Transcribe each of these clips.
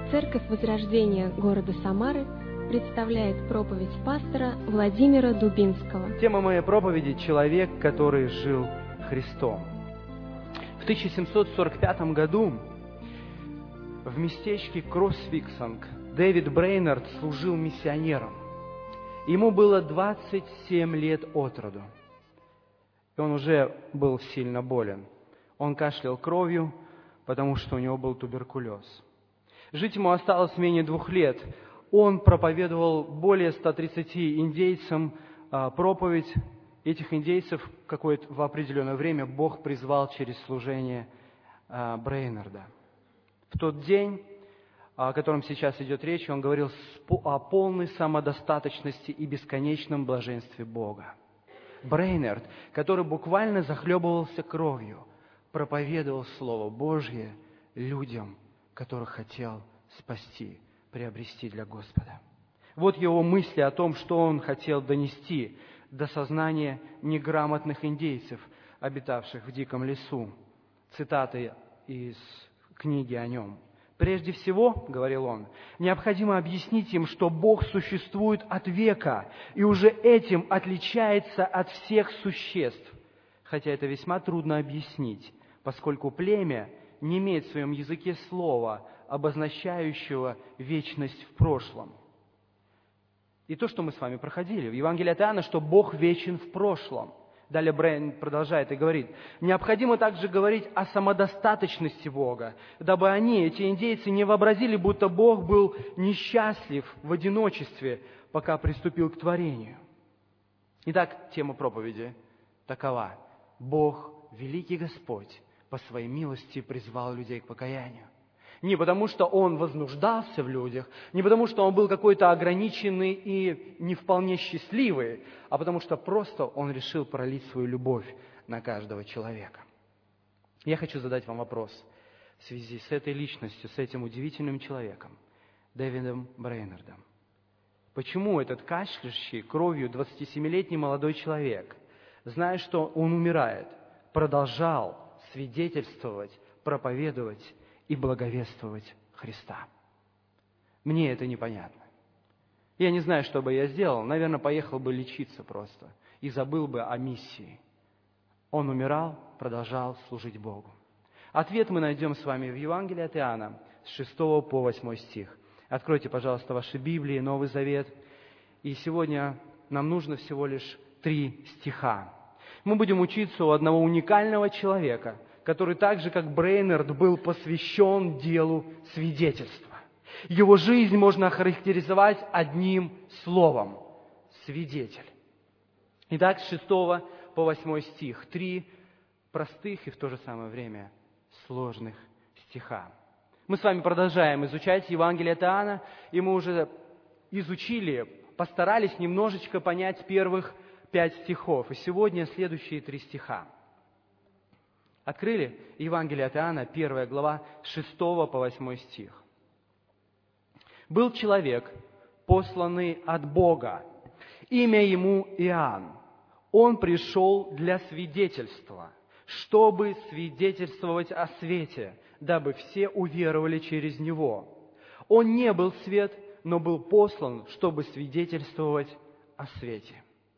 Церковь Возрождения города Самары представляет проповедь пастора Владимира Дубинского. Тема моей проповеди – «Человек, который жил Христом». В 1745 году в местечке Кроссвиксанг Дэвид Брейнард служил миссионером. Ему было 27 лет от роду. И он уже был сильно болен. Он кашлял кровью, потому что у него был туберкулез. Жить ему осталось менее 2 лет. Он проповедовал более 130 индейцам проповедь. Этих индейцев в определенное время Бог призвал через служение Брейнарда. В тот день, о котором сейчас идет речь, он говорил о полной самодостаточности и бесконечном блаженстве Бога. Брейнард, который буквально захлебывался кровью, проповедовал Слово Божье людям, которых хотел спасти, приобрести для Господа. Вот его мысли о том, что он хотел донести до сознания неграмотных индейцев, обитавших в диком лесу. Цитаты из книги о нем. «Прежде всего, — говорил он, — необходимо объяснить им, что Бог существует от века и уже этим отличается от всех существ, хотя это весьма трудно объяснить, поскольку племя не имеет в своем языке слова, обозначающего вечность в прошлом». И то, что мы с вами проходили в Евангелии от Иоанна, что Бог вечен в прошлом. Далее Брейн продолжает и говорит: необходимо также говорить о самодостаточности Бога, дабы они, эти индейцы, не вообразили, будто Бог был несчастлив в одиночестве, пока приступил к творению. Итак, тема проповеди такова: Бог, великий Господь, по своей милости призвал людей к покаянию. Не потому, что Он вознуждался в людях, не потому, что Он был какой-то ограниченный и не вполне счастливый, а потому что просто Он решил пролить свою любовь на каждого человека. Я хочу задать вам вопрос в связи с этой личностью, с этим удивительным человеком, Дэвидом Брейнардом. Почему этот кашляющий кровью 27-летний молодой человек, зная, что он умирает, продолжал свидетельствовать, проповедовать и благовествовать Христа? Мне это непонятно. Я не знаю, что бы я сделал. Наверное, поехал бы лечиться просто и забыл бы о миссии. Он умирал, продолжал служить Богу. Ответ мы найдем с вами в Евангелии от Иоанна с 6 по 8 стих. Откройте, пожалуйста, ваши Библии, Новый Завет. И сегодня нам нужно всего лишь 3 стиха. Мы будем учиться у одного уникального человека, который так же, как Брейнард, был посвящен делу свидетельства. Его жизнь можно охарактеризовать одним словом – свидетель. Итак, с 6 по 8 стих. 3 простых и в то же самое время сложных стиха. Мы с вами продолжаем изучать Евангелие от Иоанна, и мы уже изучили, постарались немножечко понять первых 5 стихов. И сегодня следующие 3 стиха. Открыли Евангелие от Иоанна, 1 глава, с 6 по 8 стих. «Был человек, посланный от Бога, имя ему Иоанн. Он пришел для свидетельства, чтобы свидетельствовать о свете, дабы все уверовали через него. Он не был свет, но был послан, чтобы свидетельствовать о свете».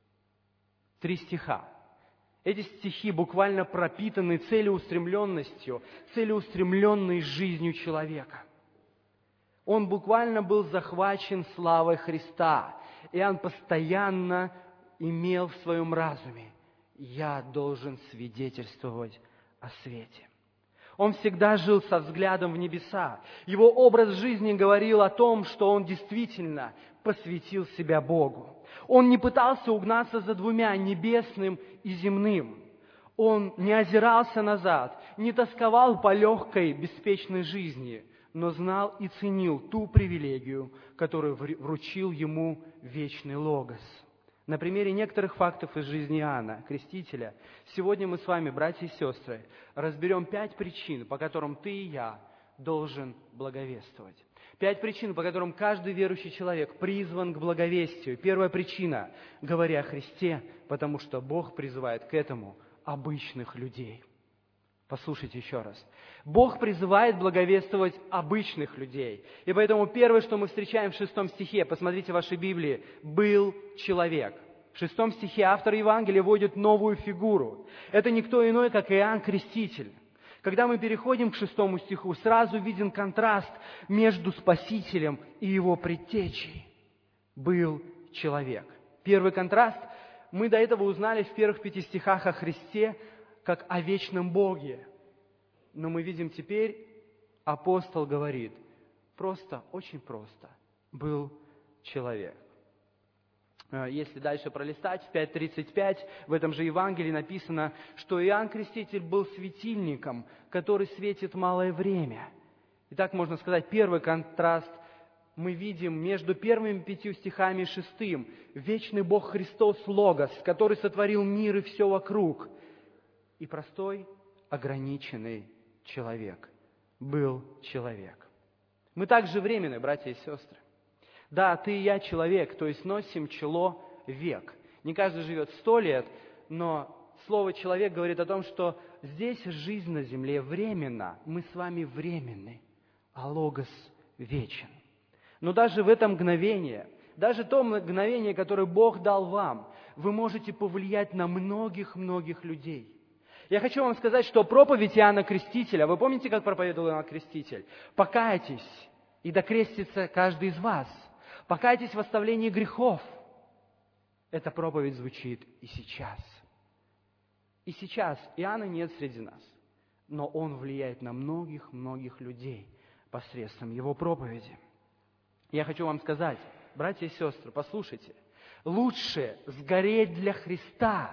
3 стиха. Эти стихи буквально пропитаны целеустремленностью, целеустремленной жизнью человека. Он буквально был захвачен славой Христа. Иоанн постоянно имел в своем разуме: я должен свидетельствовать о свете. Он всегда жил со взглядом в небеса. Его образ жизни говорил о том, что он действительно посвятил себя Богу. Он не пытался угнаться за 2, небесным и земным. Он не озирался назад, не тосковал по легкой, беспечной жизни, но знал и ценил ту привилегию, которую вручил ему вечный Логос. На примере некоторых фактов из жизни Иоанна, Крестителя, сегодня мы с вами, братья и сестры, разберем 5 причин, по которым ты и я должен благовествовать. 5 причин, по которым каждый верующий человек призван к благовестию. Первая причина – говоря о Христе, потому что Бог призывает к этому обычных людей. Послушайте еще раз. Бог призывает благовествовать обычных людей. И поэтому первое, что мы встречаем в 6 стихе, посмотрите в вашей Библии, был человек. В 6 стихе автор Евангелия вводит новую фигуру. Это никто иной, как Иоанн Креститель. Когда мы переходим к 6 стиху, сразу виден контраст между Спасителем и Его предтечей. Был человек. Первый контраст мы до этого узнали в первых 5 стихах о Христе, как о вечном Боге. Но мы видим теперь, апостол говорит, просто, очень просто, был человек. Если дальше пролистать, в 5:35 в этом же Евангелии написано, что Иоанн Креститель был светильником, который светит малое время. Итак, можно сказать, первый контраст мы видим между первыми 5 стихами и 6. Вечный Бог Христос Логос, который сотворил мир и все вокруг. И простой, ограниченный человек. Был человек. Мы также временны, братья и сестры. Да, ты и я человек, то есть носим чело век. Не каждый живет 100 лет, но слово «человек» говорит о том, что здесь жизнь на земле временна. Мы с вами временны, а Логос вечен. Но даже в это мгновение, даже то мгновение, которое Бог дал вам, вы можете повлиять на многих-многих людей. Я хочу вам сказать, что проповедь Иоанна Крестителя, вы помните, как проповедовал Иоанн Креститель? Покайтесь, и докрестится каждый из вас. Покайтесь в оставлении грехов. Эта проповедь звучит и сейчас. И сейчас Иоанна нет среди нас, но он влияет на многих-многих людей посредством его проповеди. Я хочу вам сказать, братья и сестры, послушайте, лучше сгореть для Христа,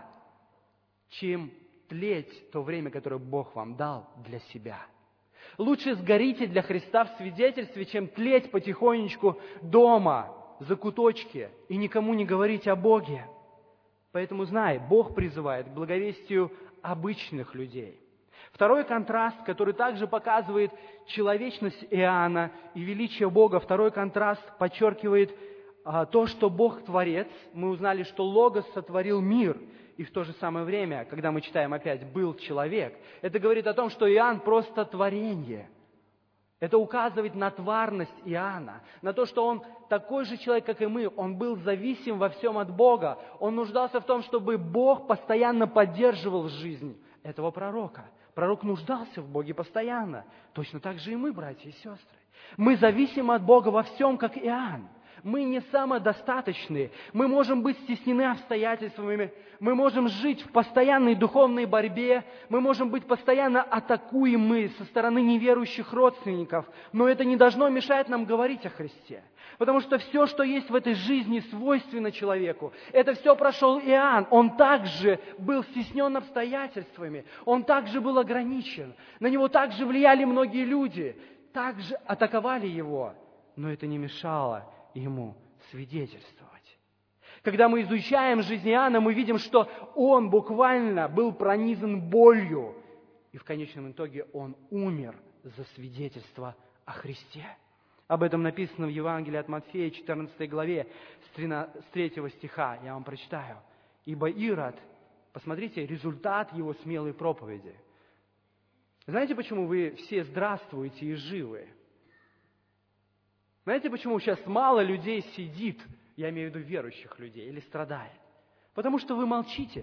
чем тлеть то время, которое Бог вам дал для себя. Лучше сгорите для Христа в свидетельстве, чем тлеть потихонечку дома, в закуточке, и никому не говорить о Боге. Поэтому знай, Бог призывает к благовестию обычных людей. Второй контраст, который также показывает человечность Иоанна и величие Бога, второй контраст подчеркивает то, что Бог Творец. Мы узнали, что Логос сотворил мир, и в то же самое время, когда мы читаем опять «был человек», это говорит о том, что Иоанн просто творение. Это указывает на тварность Иоанна, на то, что он такой же человек, как и мы. Он был зависим во всем от Бога. Он нуждался в том, чтобы Бог постоянно поддерживал жизнь этого пророка. Пророк нуждался в Боге постоянно. Точно так же и мы, братья и сестры. Мы зависим от Бога во всем, как Иоанн. Мы не самодостаточны. Мы можем быть стеснены обстоятельствами. Мы можем жить в постоянной духовной борьбе. Мы можем быть постоянно атакуемы со стороны неверующих родственников. Но это не должно мешать нам говорить о Христе. Потому что все, что есть в этой жизни, свойственно человеку. Это все прошел Иоанн. Он также был стеснен обстоятельствами. Он также был ограничен. На него также влияли многие люди. Также атаковали его. Но это не мешало ему свидетельствовать. Когда мы изучаем жизнь Иоанна, мы видим, что он буквально был пронизан болью. И в конечном итоге он умер за свидетельство о Христе. Об этом написано в Евангелии от Матфея, 14 главе, с 3 стиха. Я вам прочитаю. «Ибо Ирод», посмотрите, результат его смелой проповеди. Знаете, почему вы все здравствуете и живы? Знаете, почему сейчас мало людей сидит, я имею в виду верующих людей, или страдает? Потому что вы молчите.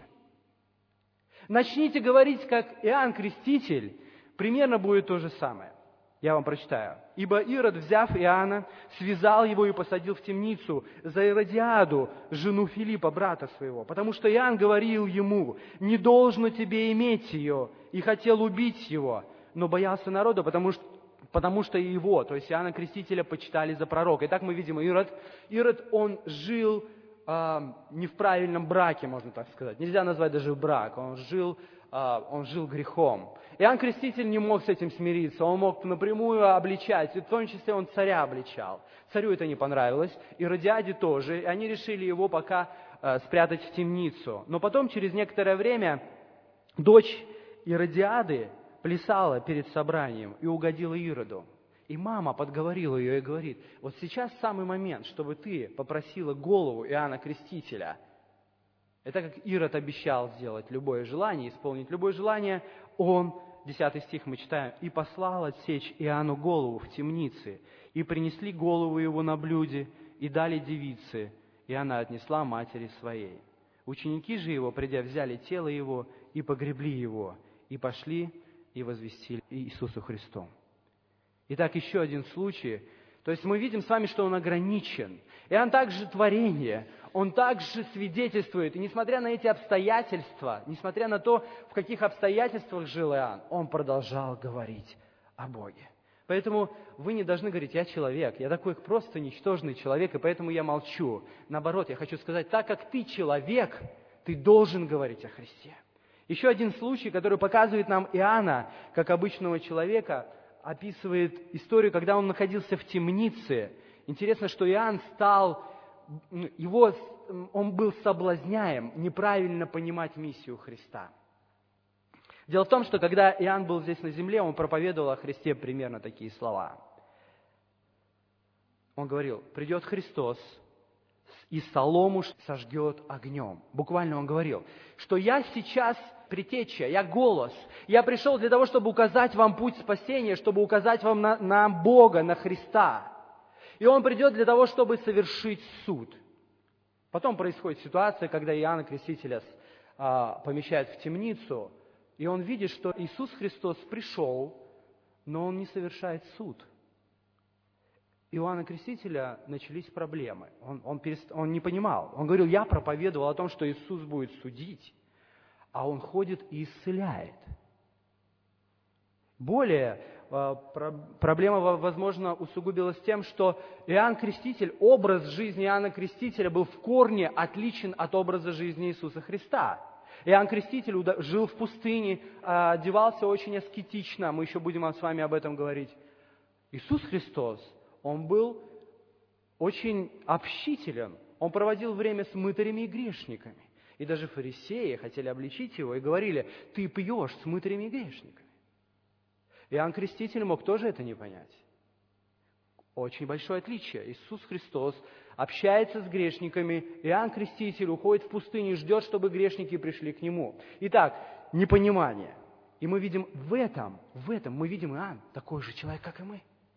Начните говорить, как Иоанн Креститель, примерно будет то же самое. Я вам прочитаю. «Ибо Ирод, взяв Иоанна, связал его и посадил в темницу за Иродиаду, жену Филиппа, брата своего, потому что Иоанн говорил ему, не должно тебе иметь ее, и хотел убить его, но боялся народа, потому что и его, то есть Иоанна Крестителя, почитали за пророка». Итак, мы видим, Ирод, он жил не в правильном браке, можно так сказать. Нельзя назвать даже брак, он жил грехом. Иоанн Креститель не мог с этим смириться, он мог напрямую обличать, и в том числе он царя обличал. Царю это не понравилось, Иродиаде тоже, и они решили его пока спрятать в темницу. Но потом, через некоторое время, дочь Иродиады плясала перед собранием и угодила Ироду. И мама подговорила ее и говорит, вот сейчас самый момент, чтобы ты попросила голову Иоанна Крестителя. И так как Ирод обещал сделать любое желание, исполнить любое желание, он 10 стих мы читаем, «И послал отсечь Иоанну голову в темнице, и принесли голову его на блюде, и дали девице, и она отнесла матери своей. Ученики же его, придя, взяли тело его и погребли его, и пошли и возвестили Иисусу Христу». Итак, еще один случай. То есть мы видим с вами, что он ограничен. Иоанн также творение, он также свидетельствует. И несмотря на эти обстоятельства, несмотря на то, в каких обстоятельствах жил Иоанн, он продолжал говорить о Боге. Поэтому вы не должны говорить: я человек, я такой просто ничтожный человек, и поэтому я молчу. Наоборот, я хочу сказать, так как ты человек, ты должен говорить о Христе. Еще один случай, который показывает нам Иоанна, как обычного человека, описывает историю, когда он находился в темнице. Интересно, что Иоанн он был соблазняем неправильно понимать миссию Христа. Дело в том, что когда Иоанн был здесь на земле, он проповедовал о Христе примерно такие слова. Он говорил: придет Христос и солому сожгет огнем. Буквально он говорил, что я сейчас предтеча, я голос. Я пришел для того, чтобы указать вам путь спасения, чтобы указать вам на Бога, на Христа. И Он придет для того, чтобы совершить суд. Потом происходит ситуация, когда Иоанна Крестителя помещают в темницу, и он видит, что Иисус Христос пришел, но Он не совершает суд. У Иоанна Крестителя начались проблемы. Он не понимал. Он говорил: я проповедовал о том, что Иисус будет судить, а Он ходит и исцеляет. Более, проблема, возможно, усугубилась тем, что Иоанн Креститель, образ жизни Иоанна Крестителя был в корне отличен от образа жизни Иисуса Христа. Иоанн Креститель жил в пустыне, одевался очень аскетично, мы еще будем с вами об этом говорить. Иисус Христос, Он был очень общителен, Он проводил время с мытарями и грешниками. И даже фарисеи хотели обличить Его и говорили: ты пьешь с мытарями и грешниками. Иоанн Креститель мог тоже это не понять. Очень большое отличие. Иисус Христос общается с грешниками, Иоанн Креститель уходит в пустыню и ждет, чтобы грешники пришли к Нему. Итак, непонимание. И мы видим в этом мы видим Иоанн такой же человек, как и мы.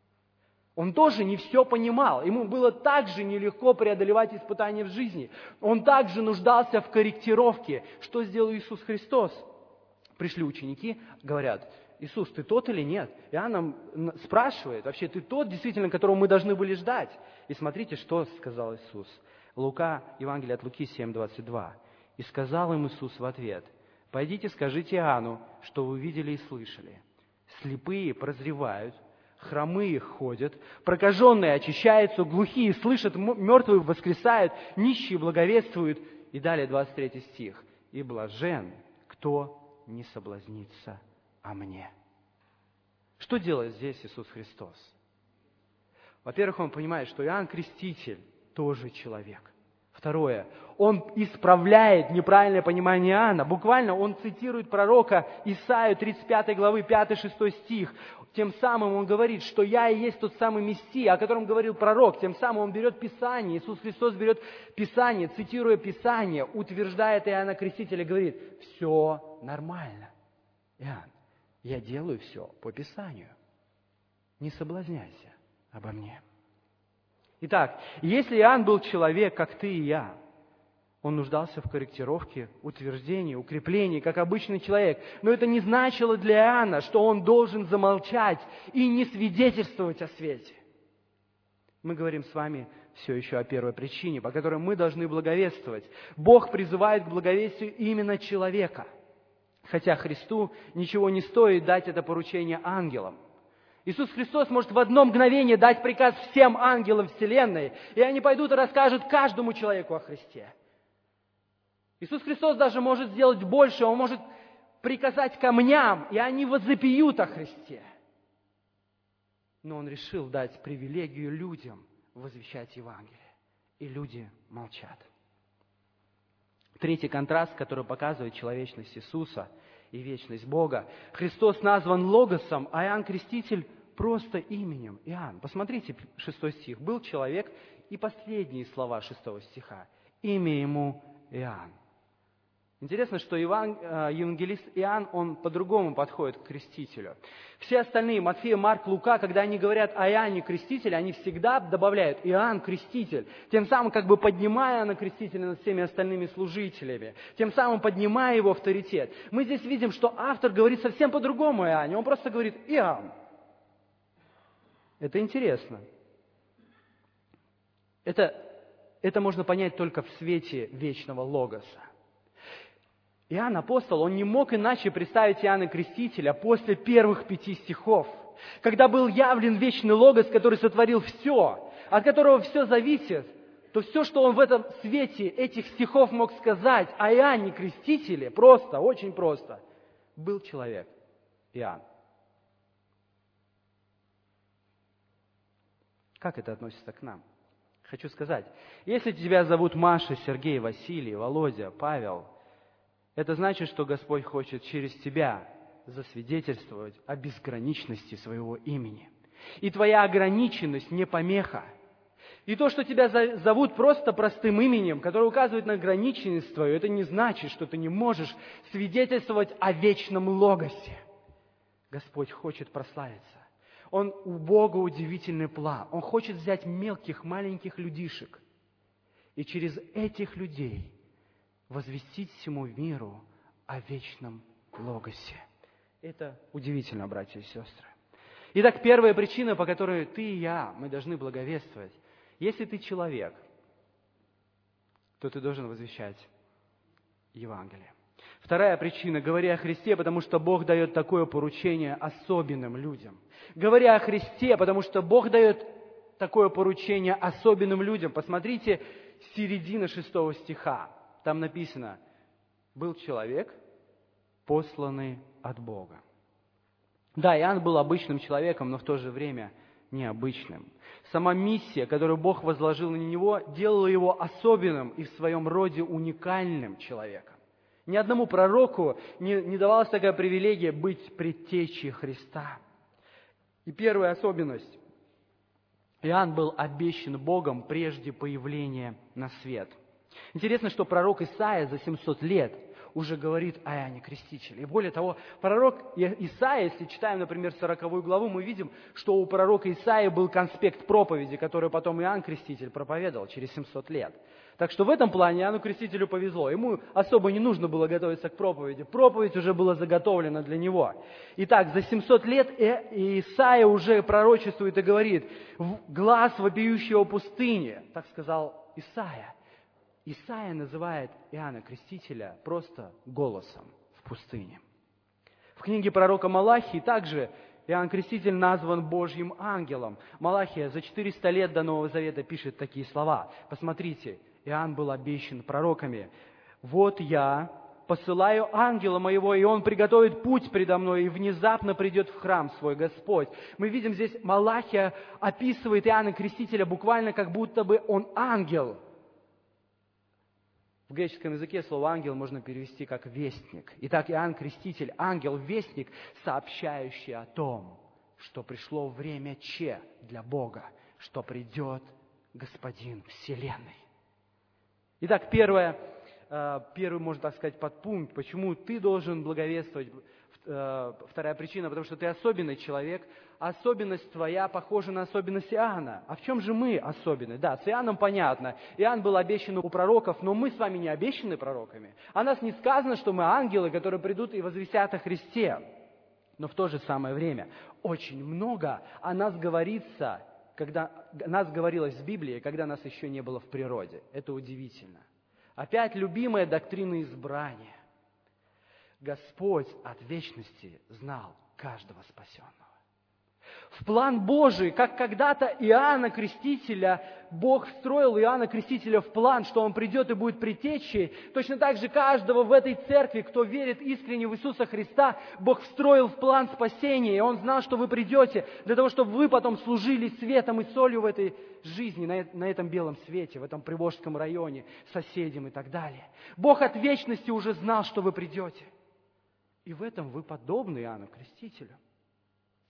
Он тоже не все понимал. Ему было так же нелегко преодолевать испытания в жизни. Он также нуждался в корректировке. Что сделал Иисус Христос? Пришли ученики, говорят: Иисус, ты тот или нет? Иоанн нам спрашивает: вообще, ты тот, действительно, которого мы должны были ждать? И смотрите, что сказал Иисус. Евангелие от Луки 7:22. И сказал им Иисус в ответ: пойдите, скажите Иоанну, что вы видели и слышали. Слепые прозревают, хромые ходят, прокаженные очищаются, глухие слышат, мертвые воскресают, нищие благовествуют. И далее 23 стих. И блажен, кто не соблазнится о мне. Что делает здесь Иисус Христос? Во-первых, Он понимает, что Иоанн Креститель тоже человек. Второе, Он исправляет неправильное понимание Иоанна. Буквально Он цитирует пророка Исаию 35 главы 5-6 стих. Тем самым Он говорит, что я и есть тот самый Мессия, о котором говорил пророк. Тем самым Он берет Писание, Иисус Христос берет Писание, цитируя Писание, утверждает Иоанна Крестителя, говорит: все нормально. Иоанн, я делаю все по Писанию. Не соблазняйся обо мне. Итак, если Иоанн был человек, как ты и я, он нуждался в корректировке, утверждении, укреплении, как обычный человек. Но это не значило для Иоанна, что он должен замолчать и не свидетельствовать о свете. Мы говорим с вами все еще о первой причине, по которой мы должны благовествовать. Бог призывает к благовестию именно человека. Хотя Христу ничего не стоит дать это поручение ангелам. Иисус Христос может в одно мгновение дать приказ всем ангелам вселенной, и они пойдут и расскажут каждому человеку о Христе. Иисус Христос даже может сделать больше, Он может приказать камням, и они возопьют о Христе. Но Он решил дать привилегию людям возвещать Евангелие, и люди молчат. Третий контраст, который показывает человечность Иисуса и вечность Бога. Христос назван Логосом, а Иоанн Креститель просто именем Иоанн. Посмотрите, 6 стих. Был человек, и последние слова 6 стиха. Имя ему Иоанн. Интересно, что евангелист Иоанн, он по-другому подходит к крестителю. Все остальные, Матфей, Марк, Лука, когда они говорят о Иоанне Крестителе, они всегда добавляют Иоанн Креститель, тем самым как бы поднимая Иоанна Крестителя над всеми остальными служителями, тем самым поднимая его авторитет. Мы здесь видим, что автор говорит совсем по-другому о Иоанне, он просто говорит Иоанн. Это интересно. Это можно понять только в свете вечного Логоса. Иоанн Апостол, он не мог иначе представить Иоанна Крестителя после первых 5 стихов, когда был явлен вечный Логос, который сотворил все, от которого все зависит, то все, что он в этом свете этих стихов мог сказать о Иоанне Крестителе, просто, очень просто, был человек, Иоанн. Как это относится к нам? Хочу сказать, если тебя зовут Маша, Сергей, Василий, Володя, Павел, это значит, что Господь хочет через тебя засвидетельствовать о безграничности своего имени. И твоя ограниченность не помеха. И то, что тебя зовут просто простым именем, которое указывает на ограниченность твою, это не значит, что ты не можешь свидетельствовать о вечном Логосе. Господь хочет прославиться. У Бога удивительный план. Он хочет взять мелких, маленьких людишек и через этих людей возвестить всему миру о вечном Логосе. Это удивительно, братья и сестры. Итак, первая причина, по которой ты и я, мы должны благовествовать. Если ты человек, то ты должен возвещать Евангелие. Вторая причина, говори о Христе, потому что Бог дает такое поручение особенным людям. Говори о Христе, потому что Бог дает такое поручение особенным людям. Посмотрите, середина 6 стиха. Там написано, был человек, посланный от Бога. Да, Иоанн был обычным человеком, но в то же время необычным. Сама миссия, которую Бог возложил на него, делала его особенным и в своем роде уникальным человеком. Ни одному пророку не давалась такая привилегия быть предтечей Христа. И первая особенность. Иоанн был обещан Богом прежде появления на свет. Интересно, что пророк Исаия за 700 лет уже говорит о Иоанне Крестителе. И более того, пророк Исаия, если читаем, например, 40 главу, мы видим, что у пророка Исаии был конспект проповеди, который потом Иоанн Креститель проповедовал через 700 лет. Так что в этом плане Иоанну Крестителю повезло. Ему особо не нужно было готовиться к проповеди. Проповедь уже была заготовлена для него. Итак, за 700 лет Исаия уже пророчествует и говорит, «Глас вопиющего пустыни», так сказал Исаия. Исаия называет Иоанна Крестителя просто голосом в пустыне. В книге пророка Малахии также Иоанн Креститель назван Божьим ангелом. Малахия за 400 лет до Нового Завета пишет такие слова. Посмотрите, Иоанн был обещан пророками. «Вот я посылаю ангела моего, и он приготовит путь предо мной, и внезапно придет в храм свой Господь». Мы видим здесь, Малахия описывает Иоанна Крестителя буквально как будто бы он ангел. В греческом языке слово «ангел» можно перевести как «вестник». Итак, Иоанн Креститель, ангел-вестник, сообщающий о том, что пришло время Че для Бога, что придет Господин Вселенной. Итак, первый, можно так сказать, подпункт, почему ты должен благовествовать. Вторая причина, потому что ты особенный человек. Особенность твоя похожа на особенность Иоанна. А в чем же мы особенны? Да, с Иоанном понятно. Иоанн был обещан у пророков, но мы с вами не обещаны пророками. О нас не сказано, что мы ангелы, которые придут и возвестят о Христе. Но в то же самое время очень много о нас говорится, когда нас говорилось в Библии, когда нас еще не было в природе. Это удивительно. Опять любимая доктрина избрания. Господь от вечности знал каждого спасенного. В план Божий, как когда-то Иоанна Крестителя, Бог встроил Иоанна Крестителя в план, что он придет и будет предтечей, точно так же каждого в этой церкви, кто верит искренне в Иисуса Христа, Бог встроил в план спасения, и Он знал, что вы придете, для того, чтобы вы потом служили светом и солью в этой жизни, на этом белом свете, в этом Приволжском районе, соседям и так далее. Бог от вечности уже знал, что вы придете. И в этом вы подобны Иоанну Крестителю.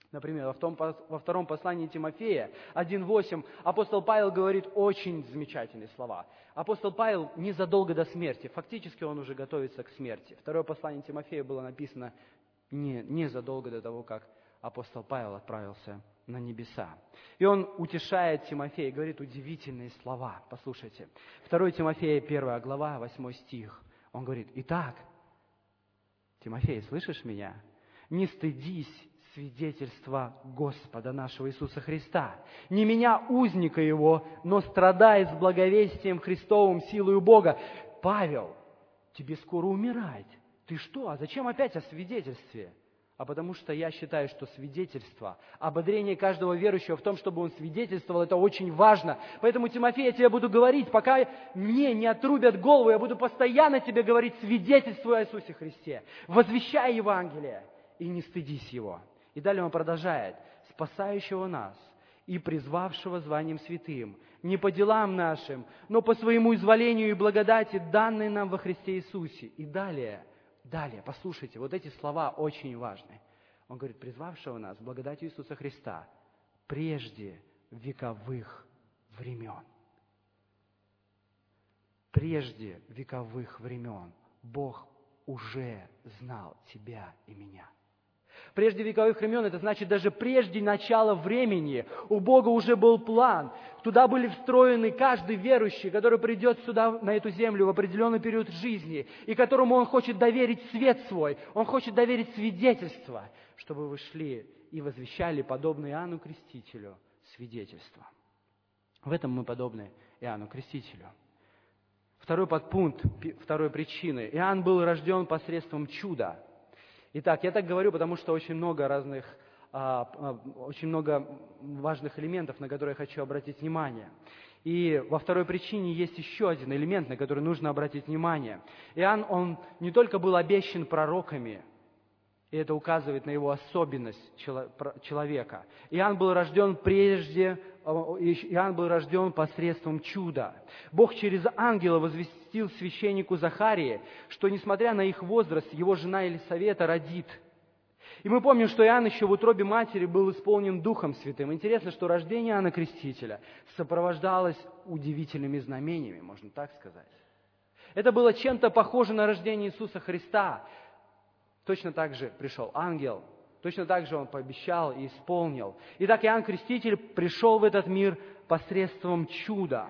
Например, во втором послании Тимофея 1:8 апостол Павел говорит очень замечательные слова. Апостол Павел незадолго до смерти, фактически он уже готовится к смерти. Второе послание Тимофея было написано незадолго до того, как апостол Павел отправился на небеса. И он утешает Тимофея, говорит удивительные слова. Послушайте. 2 Тимофея, 1 глава, 8 стих. Он говорит: «Итак, Тимофей, слышишь меня? Не стыдись свидетельства Господа нашего Иисуса Христа. Не меня, узника Его, но страдай с благовестием Христовым силою Бога». Павел, тебе скоро умирать. Ты что? А зачем опять о свидетельстве? А потому что я считаю, что свидетельство, ободрение каждого верующего в том, чтобы он свидетельствовал, это очень важно. Поэтому, Тимофей, я тебе буду говорить, пока мне не отрубят голову, я буду постоянно тебе говорить: свидетельствуй о Иисусе Христе, возвещай Евангелие и не стыдись Его. И далее он продолжает: спасающего нас и призвавшего званием святым, не по делам нашим, но по своему изволению и благодати, данной нам во Христе Иисусе. И далее, послушайте, вот эти слова очень важны. Он говорит: призвавшего нас благодатью Иисуса Христа прежде вековых времен. Прежде вековых времен Бог уже знал тебя и меня. Прежде вековых времен, это значит, даже прежде начала времени у Бога уже был план. Туда были встроены каждый верующий, который придет сюда, на эту землю, в определенный период жизни, и которому Он хочет доверить свет свой, Он хочет доверить свидетельство, чтобы вы шли и возвещали, подобно Иоанну Крестителю, свидетельство. В этом мы подобны Иоанну Крестителю. Второй подпункт, второй причины. Иоанн был рожден посредством чуда. Итак, я так говорю, потому что очень много важных элементов, на которые я хочу обратить внимание. И во второй причине есть еще один элемент, на который нужно обратить внимание. Иоанн, он не только был обещан пророками, и это указывает на его особенность человека. Иоанн был рожден посредством чуда. Бог через ангела возвестил священнику Захарии, что, несмотря на их возраст, его жена Елисавета родит. И мы помним, что Иоанн еще в утробе матери был исполнен Духом Святым. Интересно, что рождение Иоанна Крестителя сопровождалось удивительными знамениями, можно так сказать. Это было чем-то похоже на рождение Иисуса Христа. Точно так же пришел ангел, точно так же он пообещал и исполнил. Итак, Иоанн Креститель пришел в этот мир посредством чуда.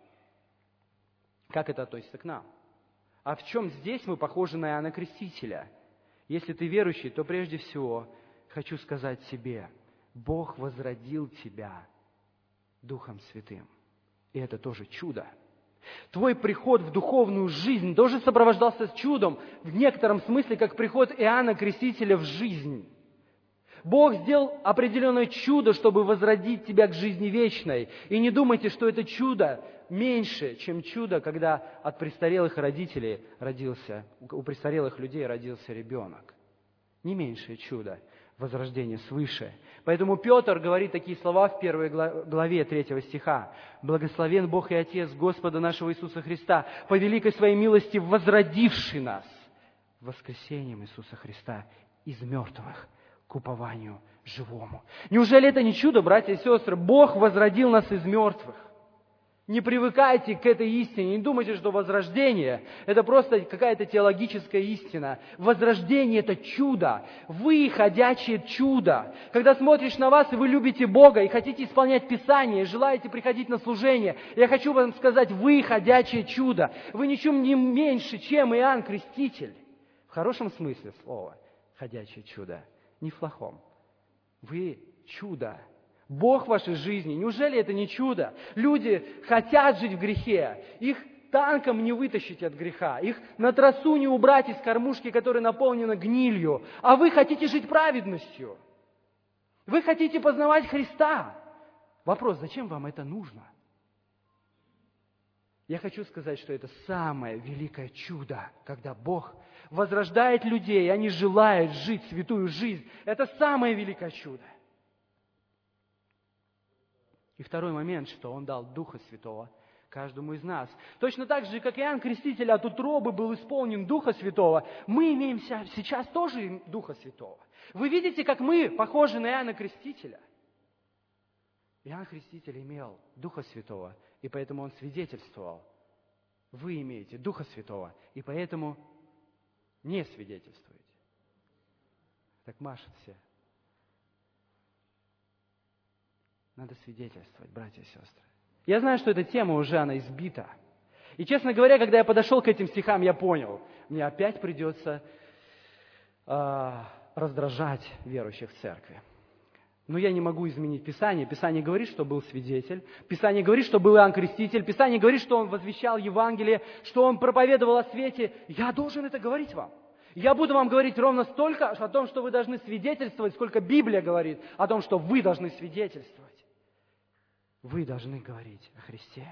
Как это относится к нам? А в чем здесь мы похожи на Иоанна Крестителя? Если ты верующий, то прежде всего хочу сказать себе: Бог возродил тебя Духом Святым. И это тоже чудо. Твой приход в духовную жизнь тоже сопровождался чудом, в некотором смысле, как приход Иоанна Крестителя в жизнь. Бог сделал определенное чудо, чтобы возродить тебя к жизни вечной. И не думайте, что это чудо меньше, чем чудо, когда от престарелых родителей у престарелых людей родился ребенок. Не меньшее чудо возрождение свыше. Поэтому Петр говорит такие слова в 1 главе 3 стиха. «Благословен Бог и Отец Господа нашего Иисуса Христа, по великой своей милости возродивший нас воскресением Иисуса Христа из мертвых к упованию живому». Неужели это не чудо, братья и сестры? Бог возродил нас из мертвых. Не привыкайте к этой истине, не думайте, что возрождение – это просто какая-то теологическая истина. Возрождение – это чудо. Вы ходячее чудо. Когда смотришь на вас, и вы любите Бога, и хотите исполнять Писание, и желаете приходить на служение, я хочу вам сказать, вы ходячее чудо. Вы ничем не меньше, чем Иоанн Креститель. В хорошем смысле слова ходячее чудо, не в плохом. Вы чудо. Бог в вашей жизни. Неужели это не чудо? Люди хотят жить в грехе. Их танком не вытащить от греха. Их на тросу не убрать из кормушки, которая наполнена гнилью. А вы хотите жить праведностью. Вы хотите познавать Христа. Вопрос, зачем вам это нужно? Я хочу сказать, что это самое великое чудо, когда Бог возрождает людей, и они желают жить святую жизнь. Это самое великое чудо. И второй момент, что Он дал Духа Святого, каждому из нас. Точно так же, как Иоанн Креститель от утробы был исполнен Духа Святого, мы имеем сейчас тоже Духа Святого. Вы видите, как мы похожи на Иоанна Крестителя? Иоанн Креститель имел Духа Святого, и поэтому он свидетельствовал. Вы имеете Духа Святого, и поэтому не свидетельствуете. Так машут все. Надо свидетельствовать, братья и сестры. Я знаю, что эта тема уже, она избита. И, честно говоря, когда я подошел к этим стихам, я понял, мне опять придется раздражать верующих в церкви. Но я не могу изменить Писание. Писание говорит, что был свидетель. Писание говорит, что был Иоанн Креститель. Писание говорит, что он возвещал Евангелие, что он проповедовал о свете. Я должен это говорить вам. Я буду вам говорить ровно столько о том, что вы должны свидетельствовать, сколько Библия говорит о том, что вы должны свидетельствовать. Вы должны говорить о Христе.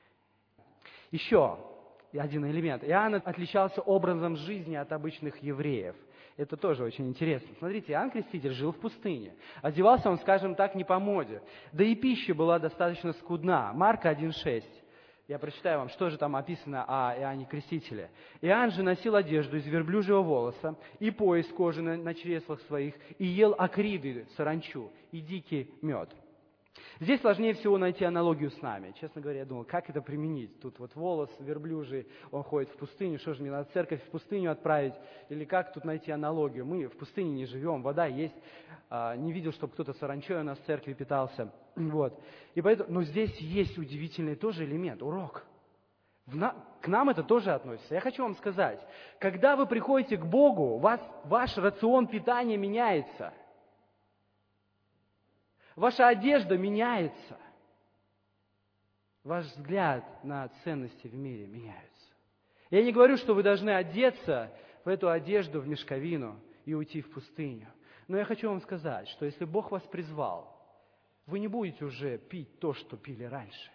Еще один элемент. Иоанн отличался образом жизни от обычных евреев. Это тоже очень интересно. Смотрите, Иоанн Креститель жил в пустыне. Одевался он, скажем так, не по моде. Да и пища была достаточно скудна. Марка 1,6. Я прочитаю вам, что же там описано о Иоанне Крестителе. Иоанн же носил одежду из верблюжьего волоса и пояс кожи на чреслах своих, и ел акриды, саранчу, и дикий мед. Здесь сложнее всего найти аналогию с нами. Честно говоря, я думал, как это применить? Тут вот волос верблюжий, он ходит в пустыню, что же мне надо церковь в пустыню отправить? Или как тут найти аналогию? Мы в пустыне не живем, вода есть. Не видел, чтобы кто-то саранчой у нас в церкви питался. Вот. И поэтому, но здесь есть удивительный тоже элемент, урок. К нам это тоже относится. Я хочу вам сказать, когда вы приходите к Богу, ваш рацион питания меняется. Ваша одежда меняется. Ваш взгляд на ценности в мире меняется. Я не говорю, что вы должны одеться в эту одежду, в мешковину и уйти в пустыню. Но я хочу вам сказать, что если Бог вас призвал, вы не будете уже пить то, что пили раньше.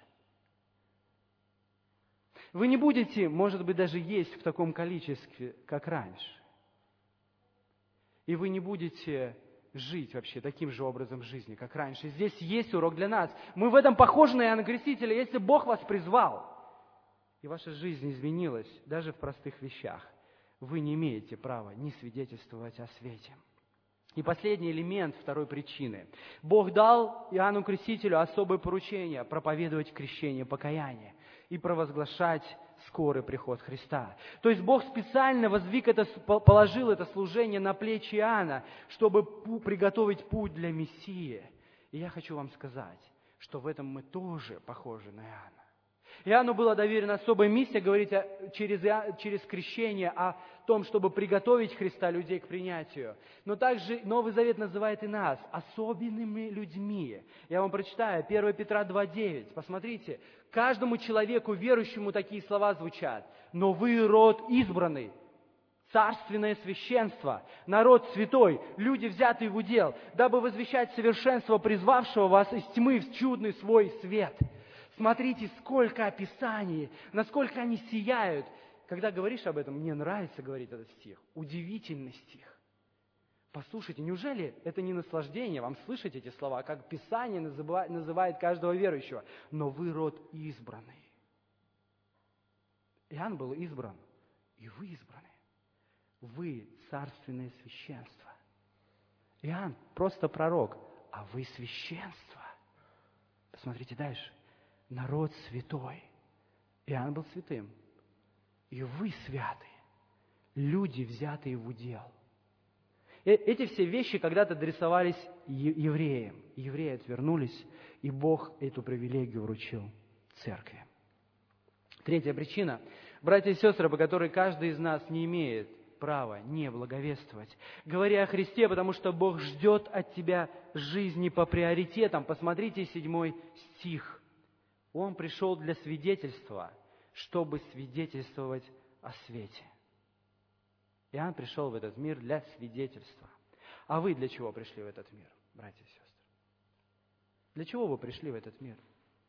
Вы не будете, может быть, даже есть в таком количестве, как раньше. И вы не будете жить вообще таким же образом жизни, как раньше. Здесь есть урок для нас. Мы в этом похожи на Иоанна Крестителя. Если Бог вас призвал, и ваша жизнь изменилась, даже в простых вещах, вы не имеете права не свидетельствовать о свете. И последний элемент второй причины. Бог дал Иоанну Крестителю особое поручение проповедовать крещение покаяния и провозглашать скорый приход Христа. То есть Бог специально положил это служение на плечи Иоанна, чтобы приготовить путь для Мессии. И я хочу вам сказать, что в этом мы тоже похожи на Иоанна. Иоанну была доверена особая миссия говорить через крещение о том, чтобы приготовить Христа людей к принятию. Но также Новый Завет называет и нас особенными людьми. Я вам прочитаю 1 Петра 2,9. Посмотрите, каждому человеку верующему такие слова звучат. «Но вы род избранный, царственное священство, народ святой, люди, взятые в удел, дабы возвещать совершенство призвавшего вас из тьмы в чудный свой свет». Смотрите, сколько описаний, насколько они сияют. Когда говоришь об этом, мне нравится говорить этот стих. Удивительный стих. Послушайте, неужели это не наслаждение вам слышать эти слова, как Писание называет каждого верующего? Но вы род избранный. Иоанн был избран, и вы избраны. Вы царственное священство. Иоанн просто пророк, а вы священство. Посмотрите дальше. Народ святой. Иоанн был святым. И вы святые. Люди, взятые в удел. Эти все вещи когда-то адресовались евреям. Евреи отвернулись, и Бог эту привилегию вручил церкви. Третья причина, братья и сестры, по которой каждый из нас не имеет права не благовествовать. Говори о Христе, потому что Бог ждет от тебя жизни по приоритетам. Посмотрите 7 стих. Он пришел для свидетельства, чтобы свидетельствовать о свете. Иоанн пришел в этот мир для свидетельства. А вы для чего пришли в этот мир, братья и сестры? Для чего вы пришли в этот мир?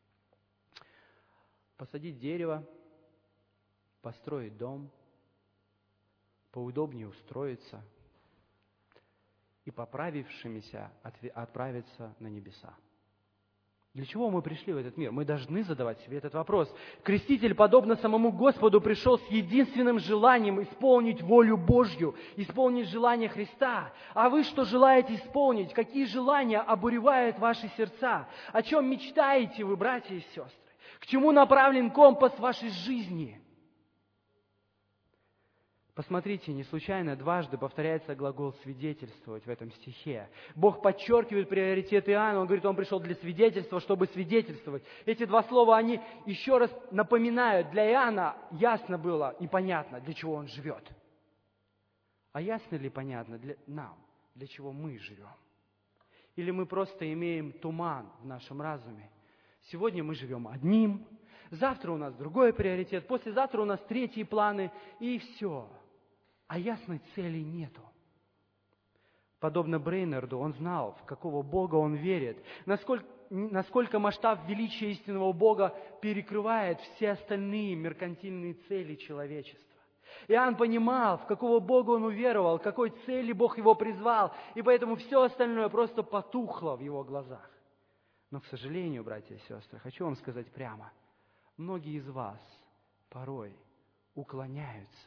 Посадить дерево, построить дом, поудобнее устроиться и поправившимися отправиться на небеса. Для чего мы пришли в этот мир? Мы должны задавать себе этот вопрос. Креститель, подобно самому Господу, пришел с единственным желанием исполнить волю Божью, исполнить желание Христа. А вы что желаете исполнить? Какие желания обуревают ваши сердца? О чем мечтаете вы, братья и сестры? К чему направлен компас вашей жизни? Посмотрите, не случайно дважды повторяется глагол «свидетельствовать» в этом стихе. Бог подчеркивает приоритет Иоанна. Он говорит, он пришел для свидетельства, чтобы свидетельствовать. Эти два слова, они еще раз напоминают. Для Иоанна ясно было и понятно, для чего он живет. А ясно ли понятно для нам, для чего мы живем? Или мы просто имеем туман в нашем разуме? Сегодня мы живем одним, завтра у нас другой приоритет, послезавтра у нас третьи планы, и все. А ясной цели нету. Подобно Брейнарду, он знал, в какого Бога он верит, насколько масштаб величия истинного Бога перекрывает все остальные меркантильные цели человечества. Иоанн понимал, в какого Бога он уверовал, к какой цели Бог его призвал, и поэтому все остальное просто потухло в его глазах. Но, к сожалению, братья и сестры, хочу вам сказать прямо, многие из вас порой уклоняются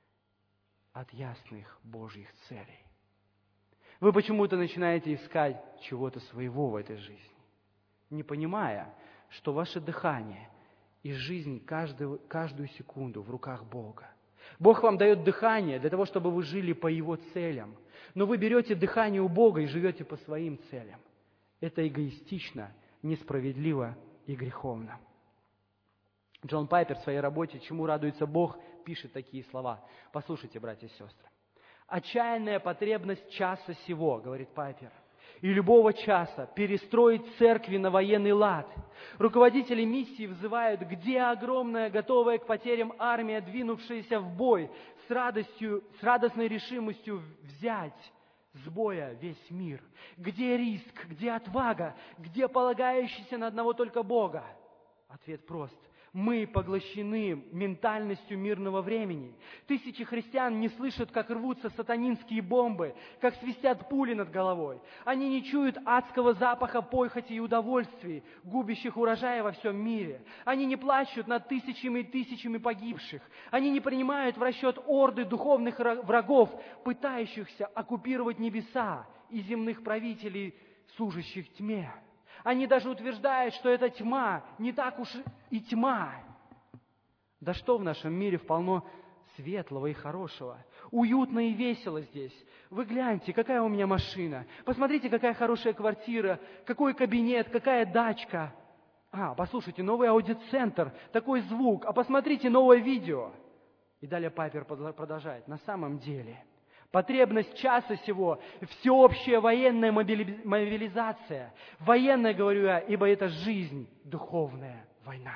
от ясных Божьих целей. Вы почему-то начинаете искать чего-то своего в этой жизни, не понимая, что ваше дыхание и жизнь каждую секунду в руках Бога. Бог вам дает дыхание для того, чтобы вы жили по Его целям. Но вы берете дыхание у Бога и живете по своим целям. Это эгоистично, несправедливо и греховно. Джон Пайпер в своей работе «Чему радуется Бог» пишет такие слова. Послушайте, братья и сестры. «Отчаянная потребность часа сего, — говорит Пайпер, — и любого часа перестроить церкви на военный лад. Руководители миссии взывают, где огромная, готовая к потерям армия, двинувшаяся в бой, с радостной решимостью взять с боя весь мир? Где риск, где отвага, где полагающийся на одного только Бога?» Ответ прост. Мы поглощены ментальностью мирного времени. Тысячи христиан не слышат, как рвутся сатанинские бомбы, как свистят пули над головой. Они не чуют адского запаха похоти и удовольствий, губящих урожая во всем мире. Они не плачут над тысячами и тысячами погибших. Они не принимают в расчет орды духовных врагов, пытающихся оккупировать небеса и земных правителей, служащих тьме. Они даже утверждают, что эта тьма не так уж и тьма. Да что в нашем мире полно светлого и хорошего. Уютно и весело здесь. Вы гляньте, какая у меня машина. Посмотрите, какая хорошая квартира, какой кабинет, какая дачка. Послушайте, новый аудиоцентр, такой звук. А посмотрите новое видео. И далее Пайпер продолжает. На самом деле, потребность часа сего – всеобщая военная мобилизация. Военная, говорю я, ибо это жизнь, духовная война.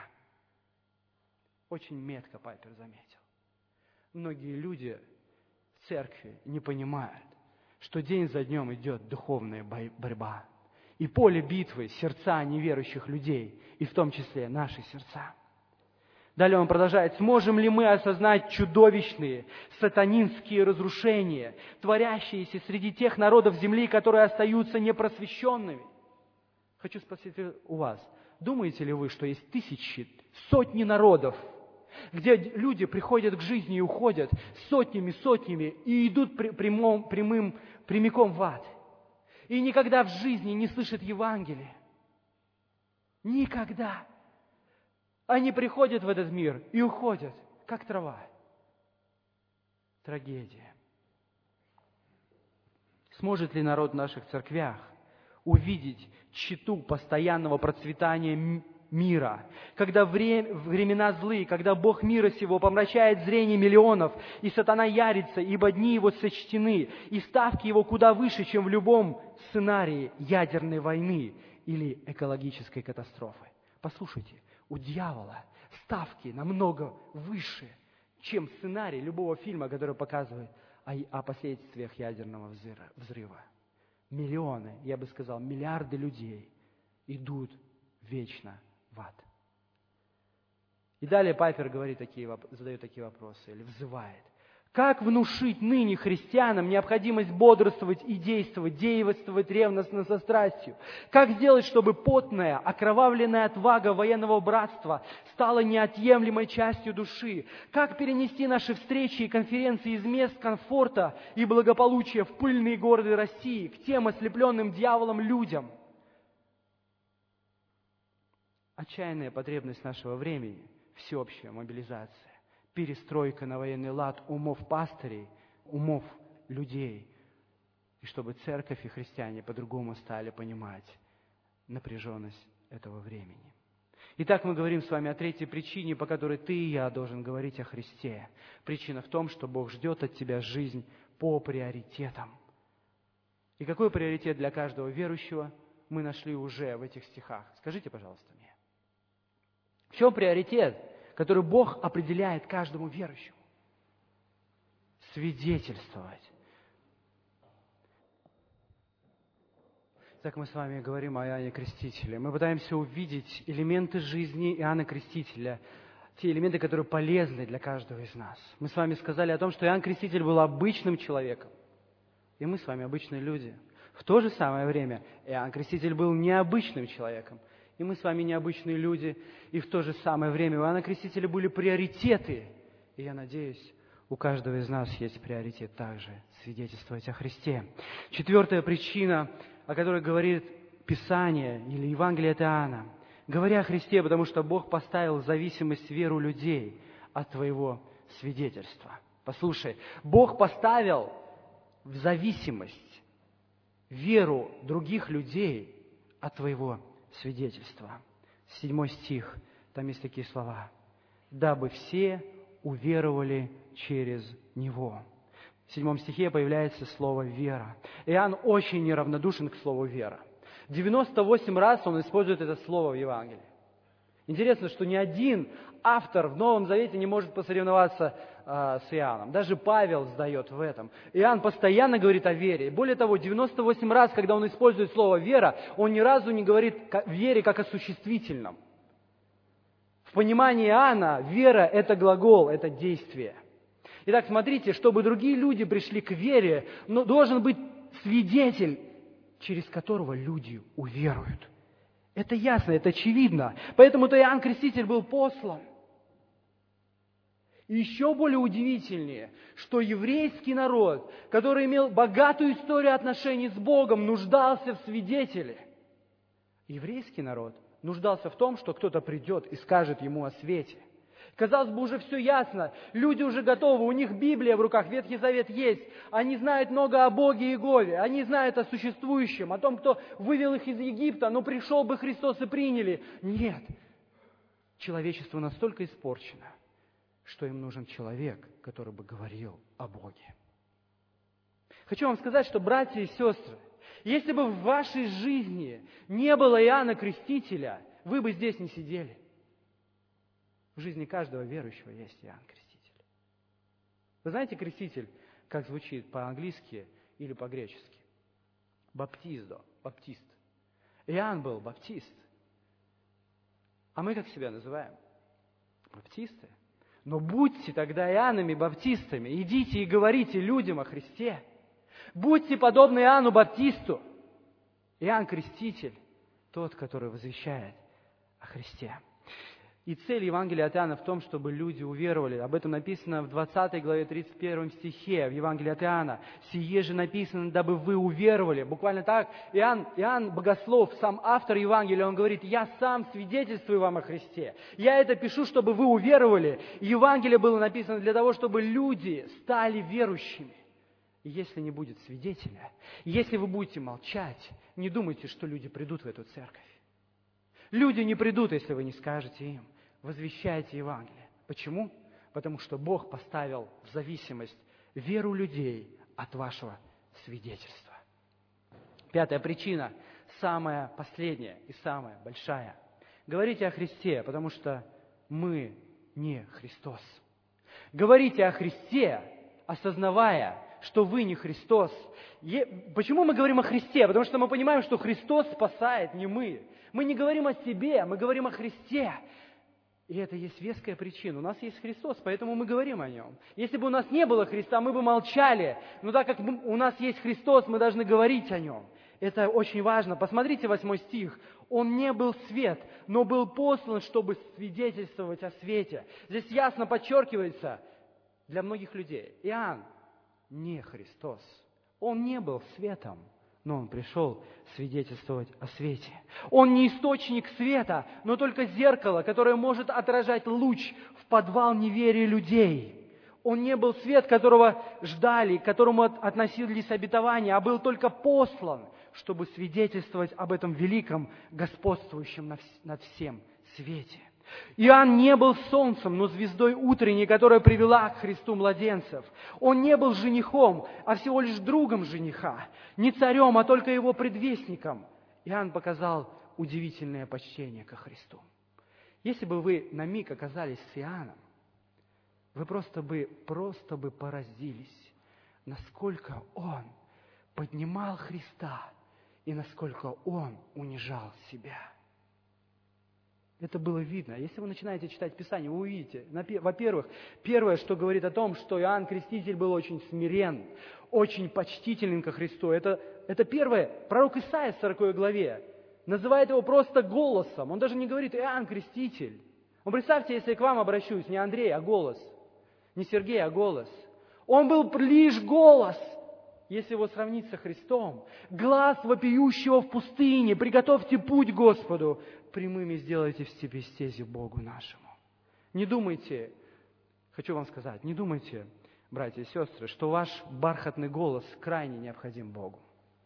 Очень метко Пайпер заметил. Многие люди в церкви не понимают, что день за днем идет духовная борьба. И поле битвы – сердца неверующих людей, и в том числе наши сердца. Далее он продолжает. Сможем ли мы осознать чудовищные сатанинские разрушения, творящиеся среди тех народов земли, которые остаются непросвещенными? Хочу спросить у вас, думаете ли вы, что есть тысячи, сотни народов, где люди приходят к жизни и уходят сотнями и идут прямиком в ад, и никогда в жизни не слышат Евангелия? Никогда. Они приходят в этот мир и уходят, как трава. Трагедия. Сможет ли народ в наших церквях увидеть тщету постоянного процветания мира, когда времена злые, когда Бог мира сего помрачает зрение миллионов, и сатана ярится, ибо дни его сочтены, и ставки его куда выше, чем в любом сценарии ядерной войны или экологической катастрофы? Послушайте, у дьявола ставки намного выше, чем сценарий любого фильма, который показывает о последствиях ядерного взрыва. Миллионы, я бы сказал, миллиарды людей идут вечно в ад. И далее Пайпер задает такие вопросы, или взывает. Как внушить ныне христианам необходимость бодрствовать и действовать ревностно со страстью? Как сделать, чтобы потная, окровавленная отвага военного братства стала неотъемлемой частью души? Как перенести наши встречи и конференции из мест комфорта и благополучия в пыльные города России к тем ослепленным дьяволом людям? Отчаянная потребность нашего времени – всеобщая мобилизация. Перестройка на военный лад умов пастырей, умов людей. И чтобы церковь и христиане по-другому стали понимать напряженность этого времени. Итак, мы говорим с вами о третьей причине, по которой ты и я должен говорить о Христе. Причина в том, что Бог ждет от тебя жизнь по приоритетам. И какой приоритет для каждого верующего мы нашли уже в этих стихах? Скажите, пожалуйста, мне. В чем приоритет, который Бог определяет каждому верующему? Свидетельствовать. Так мы с вами говорим о Иоанне Крестителе. Мы пытаемся увидеть элементы жизни Иоанна Крестителя, те элементы, которые полезны для каждого из нас. Мы с вами сказали о том, что Иоанн Креститель был обычным человеком, и мы с вами обычные люди. В то же самое время Иоанн Креститель был необычным человеком, и мы с вами необычные люди, и в то же самое время у Иоанна Крестителя были приоритеты. И я надеюсь, у каждого из нас есть приоритет также свидетельствовать о Христе. Четвертая причина, о которой говорит Писание или Евангелие от Иоанна. Говоря о Христе, потому что Бог поставил в зависимость веру людей от твоего свидетельства. Послушай, Бог поставил в зависимость веру других людей от твоего свидетельства. 7 стих, там есть такие слова. «Дабы все уверовали через Него». В 7 стихе появляется слово «вера». Иоанн очень неравнодушен к слову «вера». 98 раз он использует это слово в Евангелии. Интересно, что ни один автор в Новом Завете не может посоревноваться с Иоанном. Даже Павел сдает в этом. Иоанн постоянно говорит о вере. Более того, 98 раз, когда он использует слово «вера», он ни разу не говорит о вере как о существительном. В понимании Иоанна вера – это глагол, это действие. Итак, смотрите, чтобы другие люди пришли к вере, но должен быть свидетель, через которого люди уверуют. Это ясно, это очевидно. Поэтому-то Иоанн Креститель был послан. И еще более удивительнее, что еврейский народ, который имел богатую историю отношений с Богом, нуждался в свидетеле. Еврейский народ нуждался в том, что кто-то придет и скажет ему о свете. Казалось бы, уже все ясно. Люди уже готовы, у них Библия в руках, Ветхий Завет есть. Они знают много о Боге Иегове, они знают о существующем, о том, кто вывел их из Египта, но пришел бы Христос и приняли. Нет, человечество настолько испорчено, что им нужен человек, который бы говорил о Боге. Хочу вам сказать, что, братья и сестры, если бы в вашей жизни не было Иоанна Крестителя, вы бы здесь не сидели. В жизни каждого верующего есть Иоанн Креститель. Вы знаете, креститель, как звучит по-английски или по-гречески? Баптиздо, баптист. Иоанн был баптист. А мы как себя называем? Баптисты. Но будьте тогда Иоаннами-баптистами, идите и говорите людям о Христе. Будьте подобны Иоанну Баптисту. Иоанн Креститель, тот, который возвещает о Христе. И цель Евангелия от Иоанна в том, чтобы люди уверовали. Об этом написано в 20 главе 31 стихе в Евангелии от Иоанна. «Сие же написано, дабы вы уверовали». Буквально так. Иоанн Богослов, сам автор Евангелия, он говорит: «Я сам свидетельствую вам о Христе. Я это пишу, чтобы вы уверовали». И Евангелие было написано для того, чтобы люди стали верующими. И если не будет свидетеля, если вы будете молчать, не думайте, что люди придут в эту церковь. Люди не придут, если вы не скажете им: возвещайте Евангелие. Почему? Потому что Бог поставил в зависимость веру людей от вашего свидетельства. Пятая причина, самая последняя и самая большая. Говорите о Христе, потому что мы не Христос. Говорите о Христе, осознавая, что вы не Христос. Почему мы говорим о Христе? Потому что мы понимаем, что Христос спасает, не мы. Мы не говорим о себе, мы говорим о Христе. И это есть веская причина. У нас есть Христос, поэтому мы говорим о Нем. Если бы у нас не было Христа, мы бы молчали. Но так как у нас есть Христос, мы должны говорить о Нем. Это очень важно. Посмотрите 8 стих. Он не был свет, но был послан, чтобы свидетельствовать о свете. Здесь ясно подчеркивается для многих людей. Иоанн не Христос. Он не был светом, но он пришел свидетельствовать о свете. Он не источник света, но только зеркало, которое может отражать луч в подвал неверия людей. Он не был свет, которого ждали, к которому относились обетования, а был только послан, чтобы свидетельствовать об этом великом, господствующем над всем свете. Иоанн не был солнцем, но звездой утренней, которая привела к Христу младенцев. Он не был женихом, а всего лишь другом жениха. Не царем, а только его предвестником. Иоанн показал удивительное почтение ко Христу. Если бы вы на миг оказались с Иоанном, вы просто бы поразились, насколько он поднимал Христа и насколько он унижал себя. Это было видно. Если вы начинаете читать Писание, вы увидите. Во-первых, первое, что говорит о том, что Иоанн Креститель был очень смирен, очень почтителен ко Христу. Это первое. Пророк Исаия в 40 главе называет его просто голосом. Он даже не говорит Иоанн Креститель. Представьте, если я к вам обращусь, не Андрей, а голос. Не Сергей, а голос. Он был лишь голос. Если его сравнить со Христом, глас вопиющего в пустыне, приготовьте путь Господу, прямыми сделайте стези Богу нашему. Не думайте, хочу вам сказать, не думайте, братья и сестры, что ваш бархатный голос крайне необходим Богу.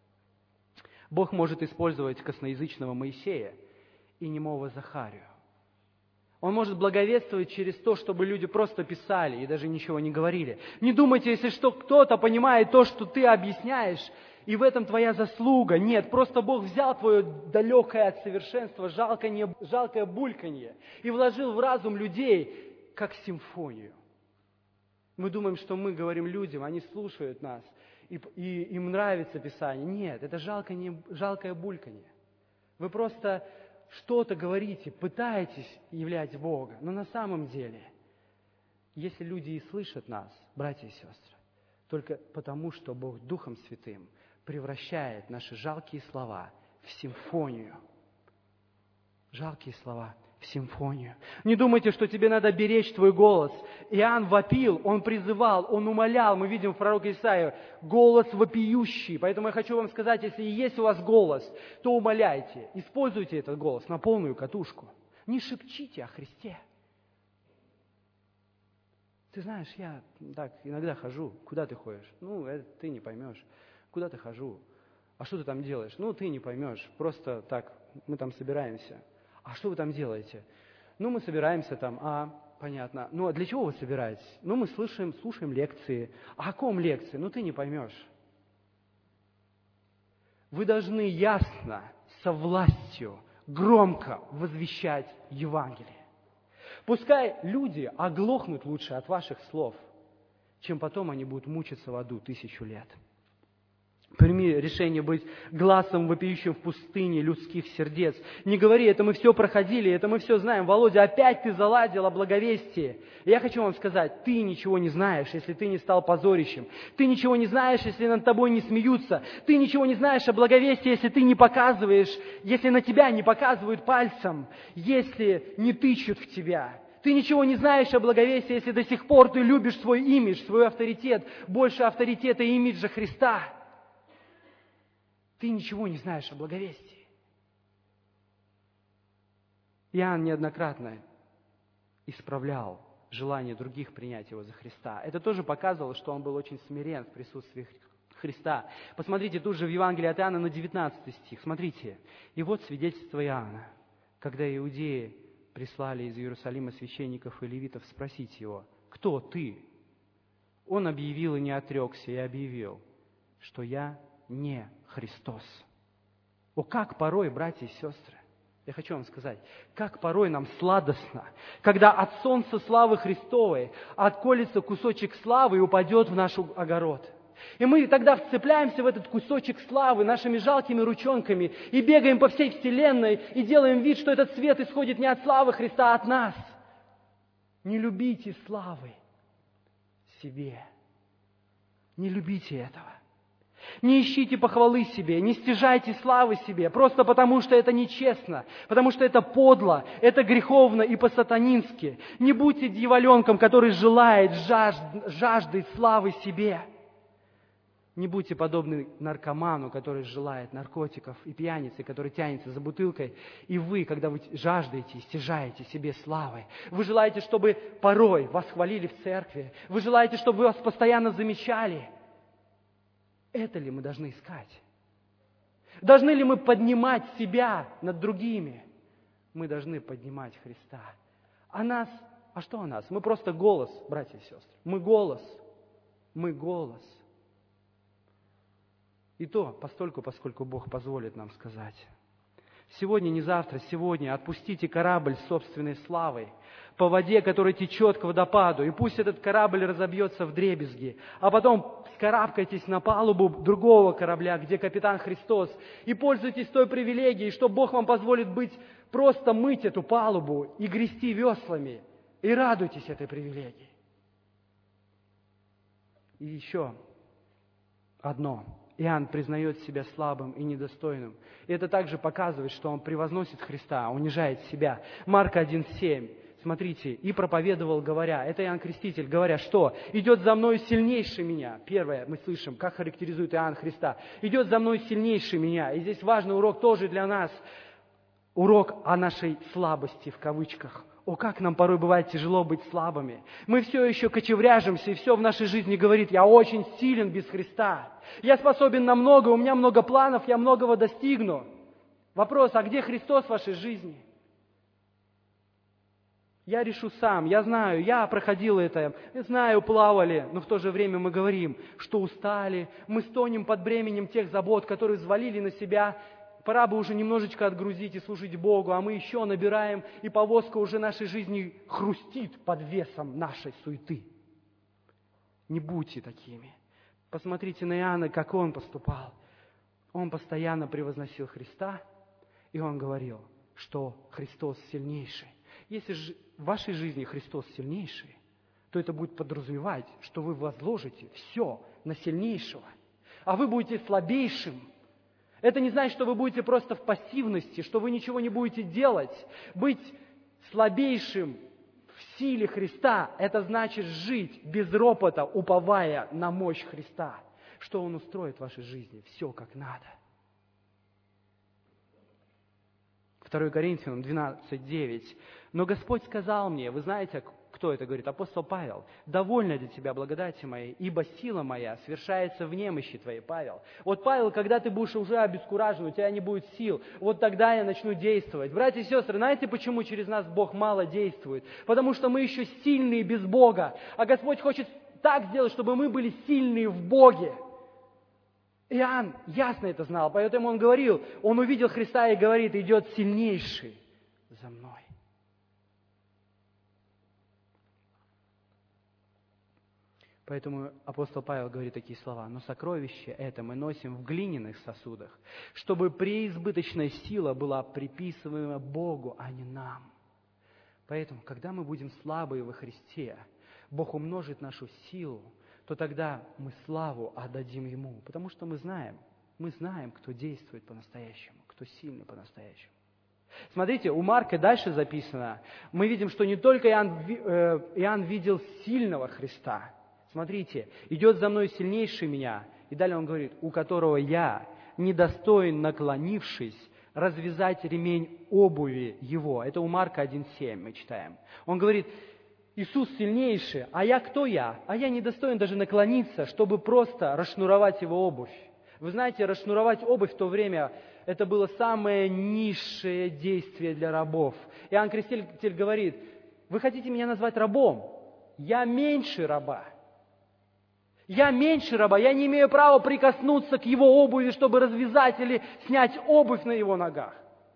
Бог может использовать косноязычного Моисея и немого Захарию. Он может благовествовать через то, чтобы люди просто писали и даже ничего не говорили. Не думайте, если что, кто-то понимает то, что ты объясняешь, и в этом твоя заслуга. Нет, просто Бог взял твое далекое от совершенства жалкое бульканье и вложил в разум людей, как симфонию. Мы думаем, что мы говорим людям, они слушают нас, и им нравится Писание. Нет, это жалкое бульканье. Вы просто что-то говорите, пытаетесь являть Бога. Но на самом деле, если люди и слышат нас, братья и сестры, только потому, что Бог Духом Святым превращает наши жалкие слова в симфонию. Жалкие слова в симфонию. Не думайте, что тебе надо беречь твой голос. Иоанн вопил, он призывал, он умолял. Мы видим в пророке Исаии голос вопиющий. Поэтому я хочу вам сказать, если есть у вас голос, то умоляйте. Используйте этот голос на полную катушку. Не шепчите о Христе. Ты знаешь, я так иногда хожу. Куда ты ходишь? Это ты не поймешь. Куда ты хожу? А что ты там делаешь? Ты не поймешь. Просто так, мы там собираемся. А что вы там делаете? Мы собираемся там. Понятно. А для чего вы собираетесь? Мы слушаем лекции. А о ком лекции? Ты не поймешь. Вы должны ясно, со властью, громко возвещать Евангелие. Пускай люди оглохнут лучше от ваших слов, чем потом они будут мучиться в аду 1000 лет. Прими решение быть гласом, вопиющим в пустыне людских сердец. Не говори, это мы все проходили, это мы все знаем. Володя, опять ты заладил о благовестии. И я хочу вам сказать, ты ничего не знаешь, если ты не стал позорищем. Ты ничего не знаешь, если над тобой не смеются. Ты ничего не знаешь о благовестии, если ты не показываешь, если на тебя не показывают пальцем, если не тычут в тебя. Ты ничего не знаешь о благовестии, если до сих пор ты любишь свой имидж, свой авторитет, больше авторитета и имиджа Христа. Ты ничего не знаешь о благовестии. Иоанн неоднократно исправлял желание других принять его за Христа. Это тоже показывало, что он был очень смирен в присутствии Христа. Посмотрите, тут же в Евангелии от Иоанна на 19 стих. Смотрите. И вот свидетельство Иоанна, когда иудеи прислали из Иерусалима священников и левитов спросить его, кто ты? Он объявил и не отрекся, и объявил, что я не Христос. Как порой, братья и сестры, я хочу вам сказать, как порой нам сладостно, когда от солнца славы Христовой отколется кусочек славы и упадет в наш огород. И мы тогда вцепляемся в этот кусочек славы нашими жалкими ручонками и бегаем по всей вселенной и делаем вид, что этот свет исходит не от славы Христа, а от нас. Не любите славы себе. Не любите этого. Не ищите похвалы себе, не стяжайте славы себе, просто потому что это нечестно, потому что это подло, это греховно и по-сатанински. Не будьте дьяволенком, который желает, жаждет славы себе. Не будьте подобны наркоману, который желает наркотиков, и пьянице, который тянется за бутылкой. И вы, когда вы жаждете, стяжаете себе славы. Вы желаете, чтобы порой вас хвалили в церкви. Вы желаете, чтобы вас постоянно замечали. Это ли мы должны искать? Должны ли мы поднимать себя над другими? Мы должны поднимать Христа. А что о нас? Мы просто голос, братья и сестры. Мы голос. И то постольку, поскольку Бог позволит нам сказать. Сегодня, не завтра, сегодня отпустите корабль с собственной славой по воде, которая течет к водопаду, и пусть этот корабль разобьется вдребезги, а потом вскарабкайтесь на палубу другого корабля, где капитан Христос, и пользуйтесь той привилегией, что Бог вам позволит просто мыть эту палубу и грести веслами, и радуйтесь этой привилегии. И еще одно. Иоанн признает себя слабым и недостойным. И это также показывает, что он превозносит Христа, унижает себя. Марка 1:7. Смотрите, и проповедовал, говоря, это Иоанн Креститель, говоря, что идет за мной сильнейший меня. Первое, мы слышим, как характеризует Иоанн Христа. Идет за мной сильнейший меня. И здесь важный урок тоже для нас. Урок о нашей слабости, в кавычках. О, как нам порой бывает тяжело быть слабыми. Мы все еще кочевряжемся, и все в нашей жизни говорит, я очень силен без Христа. Я способен на много, у меня много планов, я многого достигну. Вопрос, а где Христос в вашей жизни? Я решу сам, я знаю, я проходил это, я знаю, плавали, но в то же время мы говорим, что устали, мы стонем под бременем тех забот, которые взвалили на себя. Пора бы уже немножечко отгрузить и служить Богу, а мы еще набираем, и повозка уже нашей жизни хрустит под весом нашей суеты. Не будьте такими. Посмотрите на Иоанна, как он поступал. Он постоянно превозносил Христа, и он говорил, что Христос сильнейший. Если же в вашей жизни Христос сильнейший, то это будет подразумевать, что вы возложите все на сильнейшего, а вы будете слабейшим. Это не значит, что вы будете просто в пассивности, что вы ничего не будете делать. Быть слабейшим в силе Христа – это значит жить без ропота, уповая на мощь Христа, что Он устроит в вашей жизни все как надо. 2 Коринфянам 12:9. «Но Господь сказал мне», вы знаете, кто это говорит? Апостол Павел. «Довольно для тебя благодати моей, ибо сила моя совершается в немощи твоей». Павел. Вот, Павел, когда ты будешь уже обескуражен, у тебя не будет сил, вот тогда я начну действовать. Братья и сестры, знаете, почему через нас Бог мало действует? Потому что мы еще сильные без Бога. А Господь хочет так сделать, чтобы мы были сильные в Боге. Иоанн ясно это знал, поэтому он говорил, он увидел Христа и говорит, идет сильнейший за мной. Поэтому апостол Павел говорит такие слова. «Но сокровище это мы носим в глиняных сосудах, чтобы преизбыточная сила была приписываема Богу, а не нам». Поэтому, когда мы будем слабые во Христе, Бог умножит нашу силу, то тогда мы славу отдадим Ему. Потому что мы знаем, кто действует по-настоящему, кто сильный по-настоящему. Смотрите, у Марка дальше записано, мы видим, что не только Иоанн видел сильного Христа. Смотрите, идет за мной сильнейший меня. И далее он говорит, у которого я, недостоин, наклонившись, развязать ремень обуви его. Это у Марка 1:7 мы читаем. Он говорит, Иисус сильнейший, а я кто я? А я недостоин даже наклониться, чтобы просто расшнуровать его обувь. Вы знаете, расшнуровать обувь в то время, это было самое низшее действие для рабов. Иоанн Креститель говорит, вы хотите меня назвать рабом? Я меньше раба. Я меньше раба, я не имею права прикоснуться к его обуви, чтобы развязать или снять обувь на его ногах.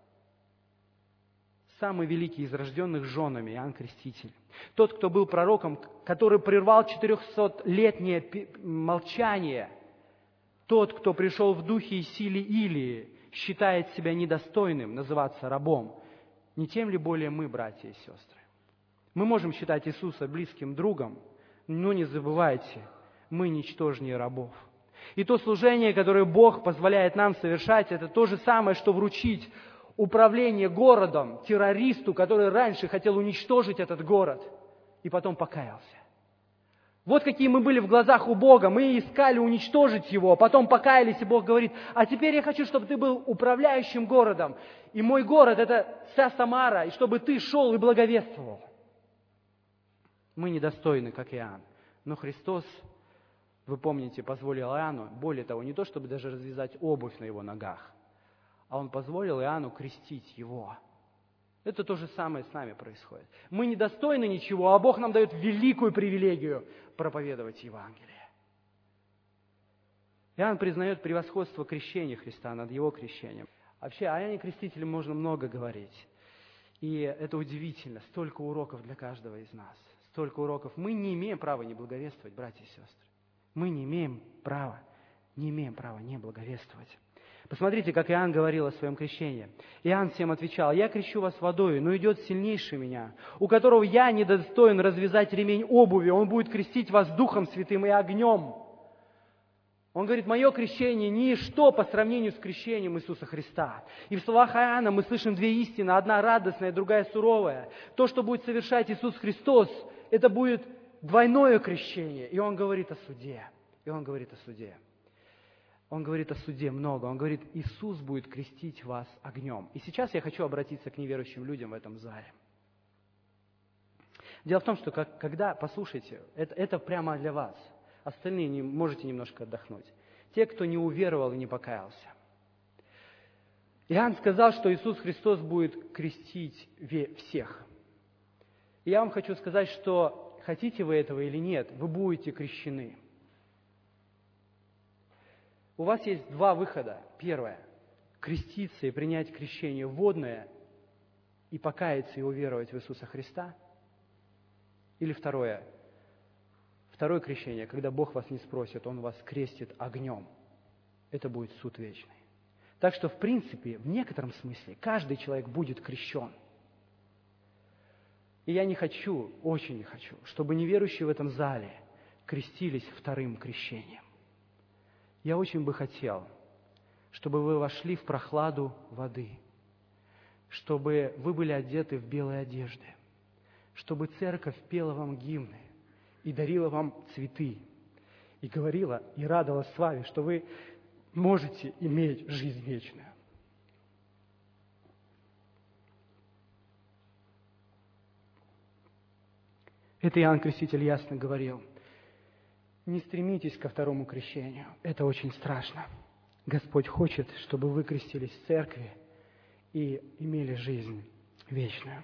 Самый великий из рожденных женами, Иоанн Креститель. Тот, кто был пророком, который прервал 400-летнее молчание. Тот, кто пришел в духе и силе Илии, считает себя недостойным называться рабом. Не тем ли более мы, братья и сестры? Мы можем считать Иисуса близким другом, но не забывайте, мы ничтожнее рабов. И то служение, которое Бог позволяет нам совершать, это то же самое, что вручить управление городом террористу, который раньше хотел уничтожить этот город и потом покаялся. Вот какие мы были в глазах у Бога. Мы искали уничтожить его, а потом покаялись, и Бог говорит: а теперь я хочу, чтобы ты был управляющим городом. И мой город – это вся Самара, и чтобы ты шел и благовествовал. Мы недостойны, как Иоанн. Но Христос, вы помните, позволил Иоанну, более того, не то, чтобы даже развязать обувь на его ногах, а Он позволил Иоанну крестить его. Это то же самое с нами происходит. Мы недостойны ничего, а Бог нам дает великую привилегию проповедовать Евангелие. Иоанн признает превосходство крещения Христа над его крещением. Вообще, о Иоанне Крестителе можно много говорить. И это удивительно. Столько уроков для каждого из нас. Столько уроков. Мы не имеем права не благовествовать, братья и сестры. Мы не имеем права не благовествовать. Посмотрите, как Иоанн говорил о своем крещении. Иоанн всем отвечал: «Я крещу вас водою, но идет сильнейший меня, у которого я недостоин развязать ремень обуви. Он будет крестить вас Духом Святым и огнем». Он говорит: мое крещение ничто по сравнению с крещением Иисуса Христа. И в словах Иоанна мы слышим две истины, одна радостная, другая суровая. То, что будет совершать Иисус Христос, это будет двойное крещение. И Он говорит о суде. Он говорит о суде много. Он говорит: Иисус будет крестить вас огнем. И сейчас я хочу обратиться к неверующим людям в этом зале. Дело в том, что послушайте, это прямо для вас. Остальные можете немножко отдохнуть. Те, кто не уверовал и не покаялся. Иоанн сказал, что Иисус Христос будет крестить всех. И я вам хочу сказать, что хотите вы этого или нет, вы будете крещены. У вас есть два выхода. Первое – креститься и принять крещение водное и покаяться и уверовать в Иисуса Христа. Или второе крещение, когда Бог вас не спросит, Он вас крестит огнем. Это будет суд вечный. Так что, в принципе, в некотором смысле, каждый человек будет крещен. И я очень не хочу, чтобы неверующие в этом зале крестились вторым крещением. Я очень бы хотел, чтобы вы вошли в прохладу воды, чтобы вы были одеты в белые одежды, чтобы церковь пела вам гимны и дарила вам цветы, и говорила, и радовалась славе, что вы можете иметь жизнь вечную. Это Иоанн Креститель ясно говорил. Не стремитесь ко второму крещению. Это очень страшно. Господь хочет, чтобы вы крестились в церкви и имели жизнь вечную.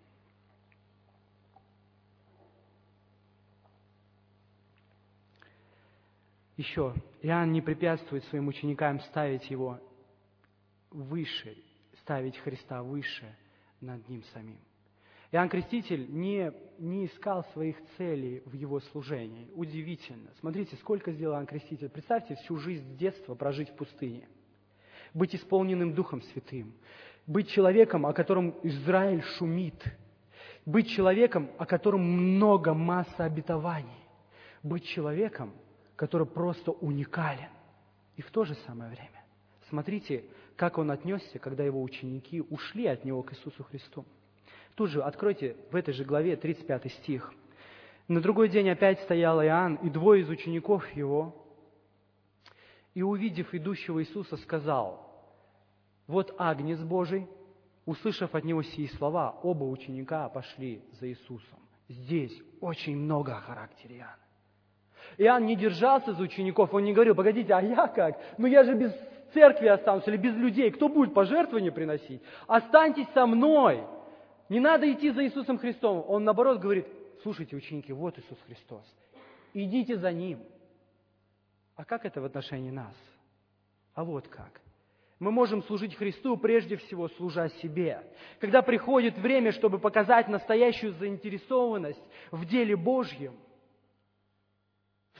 Еще, Иоанн не препятствует своим ученикам ставить его выше, ставить Христа выше над ним самим. Иоанн Креститель не искал своих целей в его служении. Удивительно. Смотрите, сколько сделал Иоанн Креститель. Представьте, всю жизнь с детства прожить в пустыне. Быть исполненным Духом Святым. Быть человеком, о котором Израиль шумит. Быть человеком, о котором масса обетований. Быть человеком, который просто уникален. И в то же самое время. Смотрите, как он отнесся, когда его ученики ушли от него к Иисусу Христу. Тут же откройте в этой же главе 35 стих. На другой день опять стоял Иоанн и двое из учеников его, и, увидев идущего Иисуса, сказал: «Вот Агнец Божий». Услышав от него сии слова, оба ученика пошли за Иисусом. Здесь очень много о характере Иоанна. Иоанн не держался за учеников, он не говорил: погодите, а я как? Я же без церкви останусь или без людей. Кто будет пожертвования приносить? Останьтесь со мной. Не надо идти за Иисусом Христом. Он, наоборот, говорит: слушайте, ученики, вот Иисус Христос. Идите за Ним. А как это в отношении нас? А вот как. Мы можем служить Христу, прежде всего, служа себе. Когда приходит время, чтобы показать настоящую заинтересованность в деле Божьем, в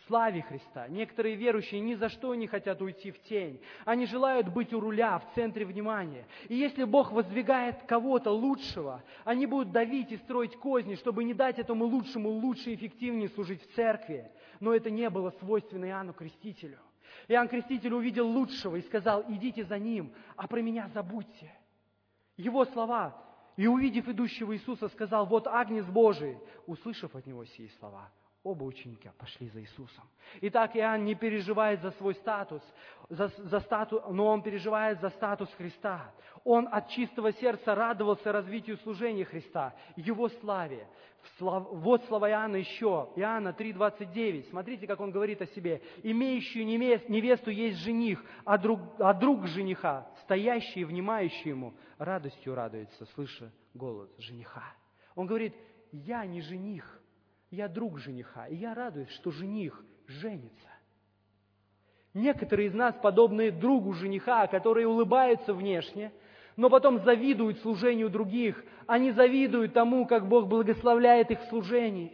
славе Христа. Некоторые верующие ни за что не хотят уйти в тень. Они желают быть у руля, в центре внимания. И если Бог воздвигает кого-то лучшего, они будут давить и строить козни, чтобы не дать этому лучшему лучше и эффективнее служить в церкви. Но это не было свойственно Иоанну Крестителю. Иоанн Креститель увидел лучшего и сказал: идите за ним, а про меня забудьте. Его слова: и увидев идущего Иисуса, сказал: вот Агнец Божий. Услышав от него сии слова, оба ученика пошли за Иисусом. Итак, Иоанн не переживает за свой статус, но он переживает за статус Христа. Он от чистого сердца радовался развитию служения Христа, Его славе. Вот слова Иоанна еще, Иоанна 3:29. Смотрите, как он говорит о себе. «Имеющий невесту есть жених, а друг жениха, стоящий и внимающий ему, радостью радуется, слыша голос жениха». Он говорит: я не жених, я друг жениха, и я радуюсь, что жених женится. Некоторые из нас подобны другу жениха, которые улыбаются внешне, но потом завидуют служению других. Они завидуют тому, как Бог благословляет их в служении.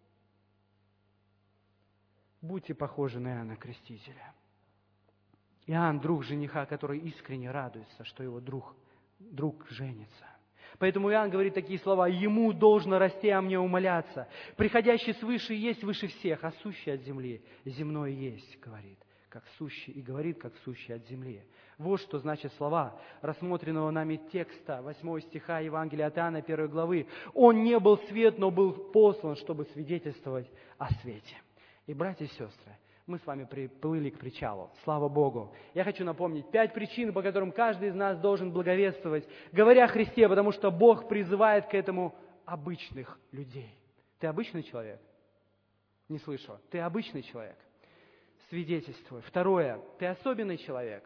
Будьте похожи на Иоанна Крестителя. Иоанн – друг жениха, который искренне радуется, что его друг женится. Поэтому Иоанн говорит такие слова: «Ему должно расти, а мне умоляться. Приходящий свыше есть выше всех, а сущий от земли земное есть», говорит, как сущий, и говорит, как сущий от земли. Вот что значит слова рассмотренного нами текста 8 стиха Евангелия от Иоанна 1 главы. «Он не был свет, но был послан, чтобы свидетельствовать о свете». И, братья и сестры, мы с вами приплыли к причалу. Слава Богу! Я хочу напомнить 5 причин, по которым каждый из нас должен благовествовать, говоря о Христе, потому что Бог призывает к этому обычных людей. Ты обычный человек? Не слышу. Ты обычный человек? Свидетельствуй. Второе. Ты особенный человек?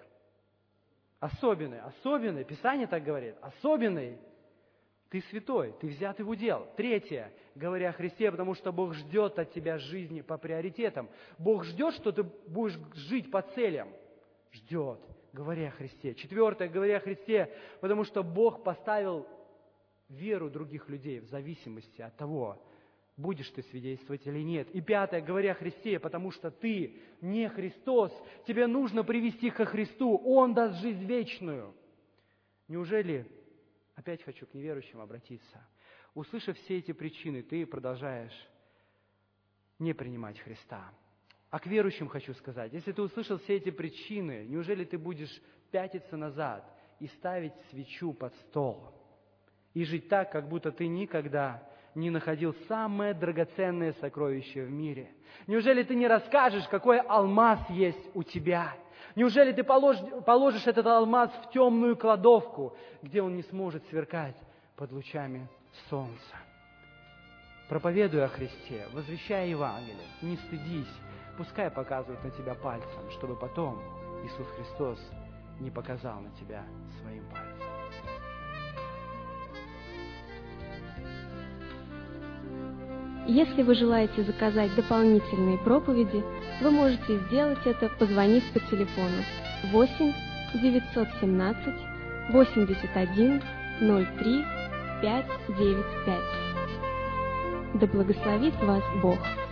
Особенный. Писание так говорит. Особенный. Ты святой, ты взятый в удел. Третье, говоря о Христе, потому что Бог ждет от тебя жизни по приоритетам. Бог ждет, что ты будешь жить по целям. Ждет, говоря о Христе. Четвертое, говоря о Христе, потому что Бог поставил веру других людей в зависимости от того, будешь ты свидетельствовать или нет. И пятое, говоря о Христе, потому что ты не Христос. Тебе нужно привести ко Христу. Он даст жизнь вечную. Неужели... Опять хочу к неверующим обратиться. Услышав все эти причины, ты продолжаешь не принимать Христа. А к верующим хочу сказать: если ты услышал все эти причины, неужели ты будешь пятиться назад и ставить свечу под стол? И жить так, как будто ты никогда не находил самое драгоценное сокровище в мире? Неужели ты не расскажешь, какой алмаз есть у тебя? Неужели ты положишь этот алмаз в темную кладовку, где он не сможет сверкать под лучами солнца? Проповедуй о Христе, возвещай Евангелие, не стыдись, пускай показывают на тебя пальцем, чтобы потом Иисус Христос не показал на тебя своим пальцем. Если вы желаете заказать дополнительные проповеди, вы можете сделать это, позвонив по телефону 8 917 81 03 595. Да благословит вас Бог!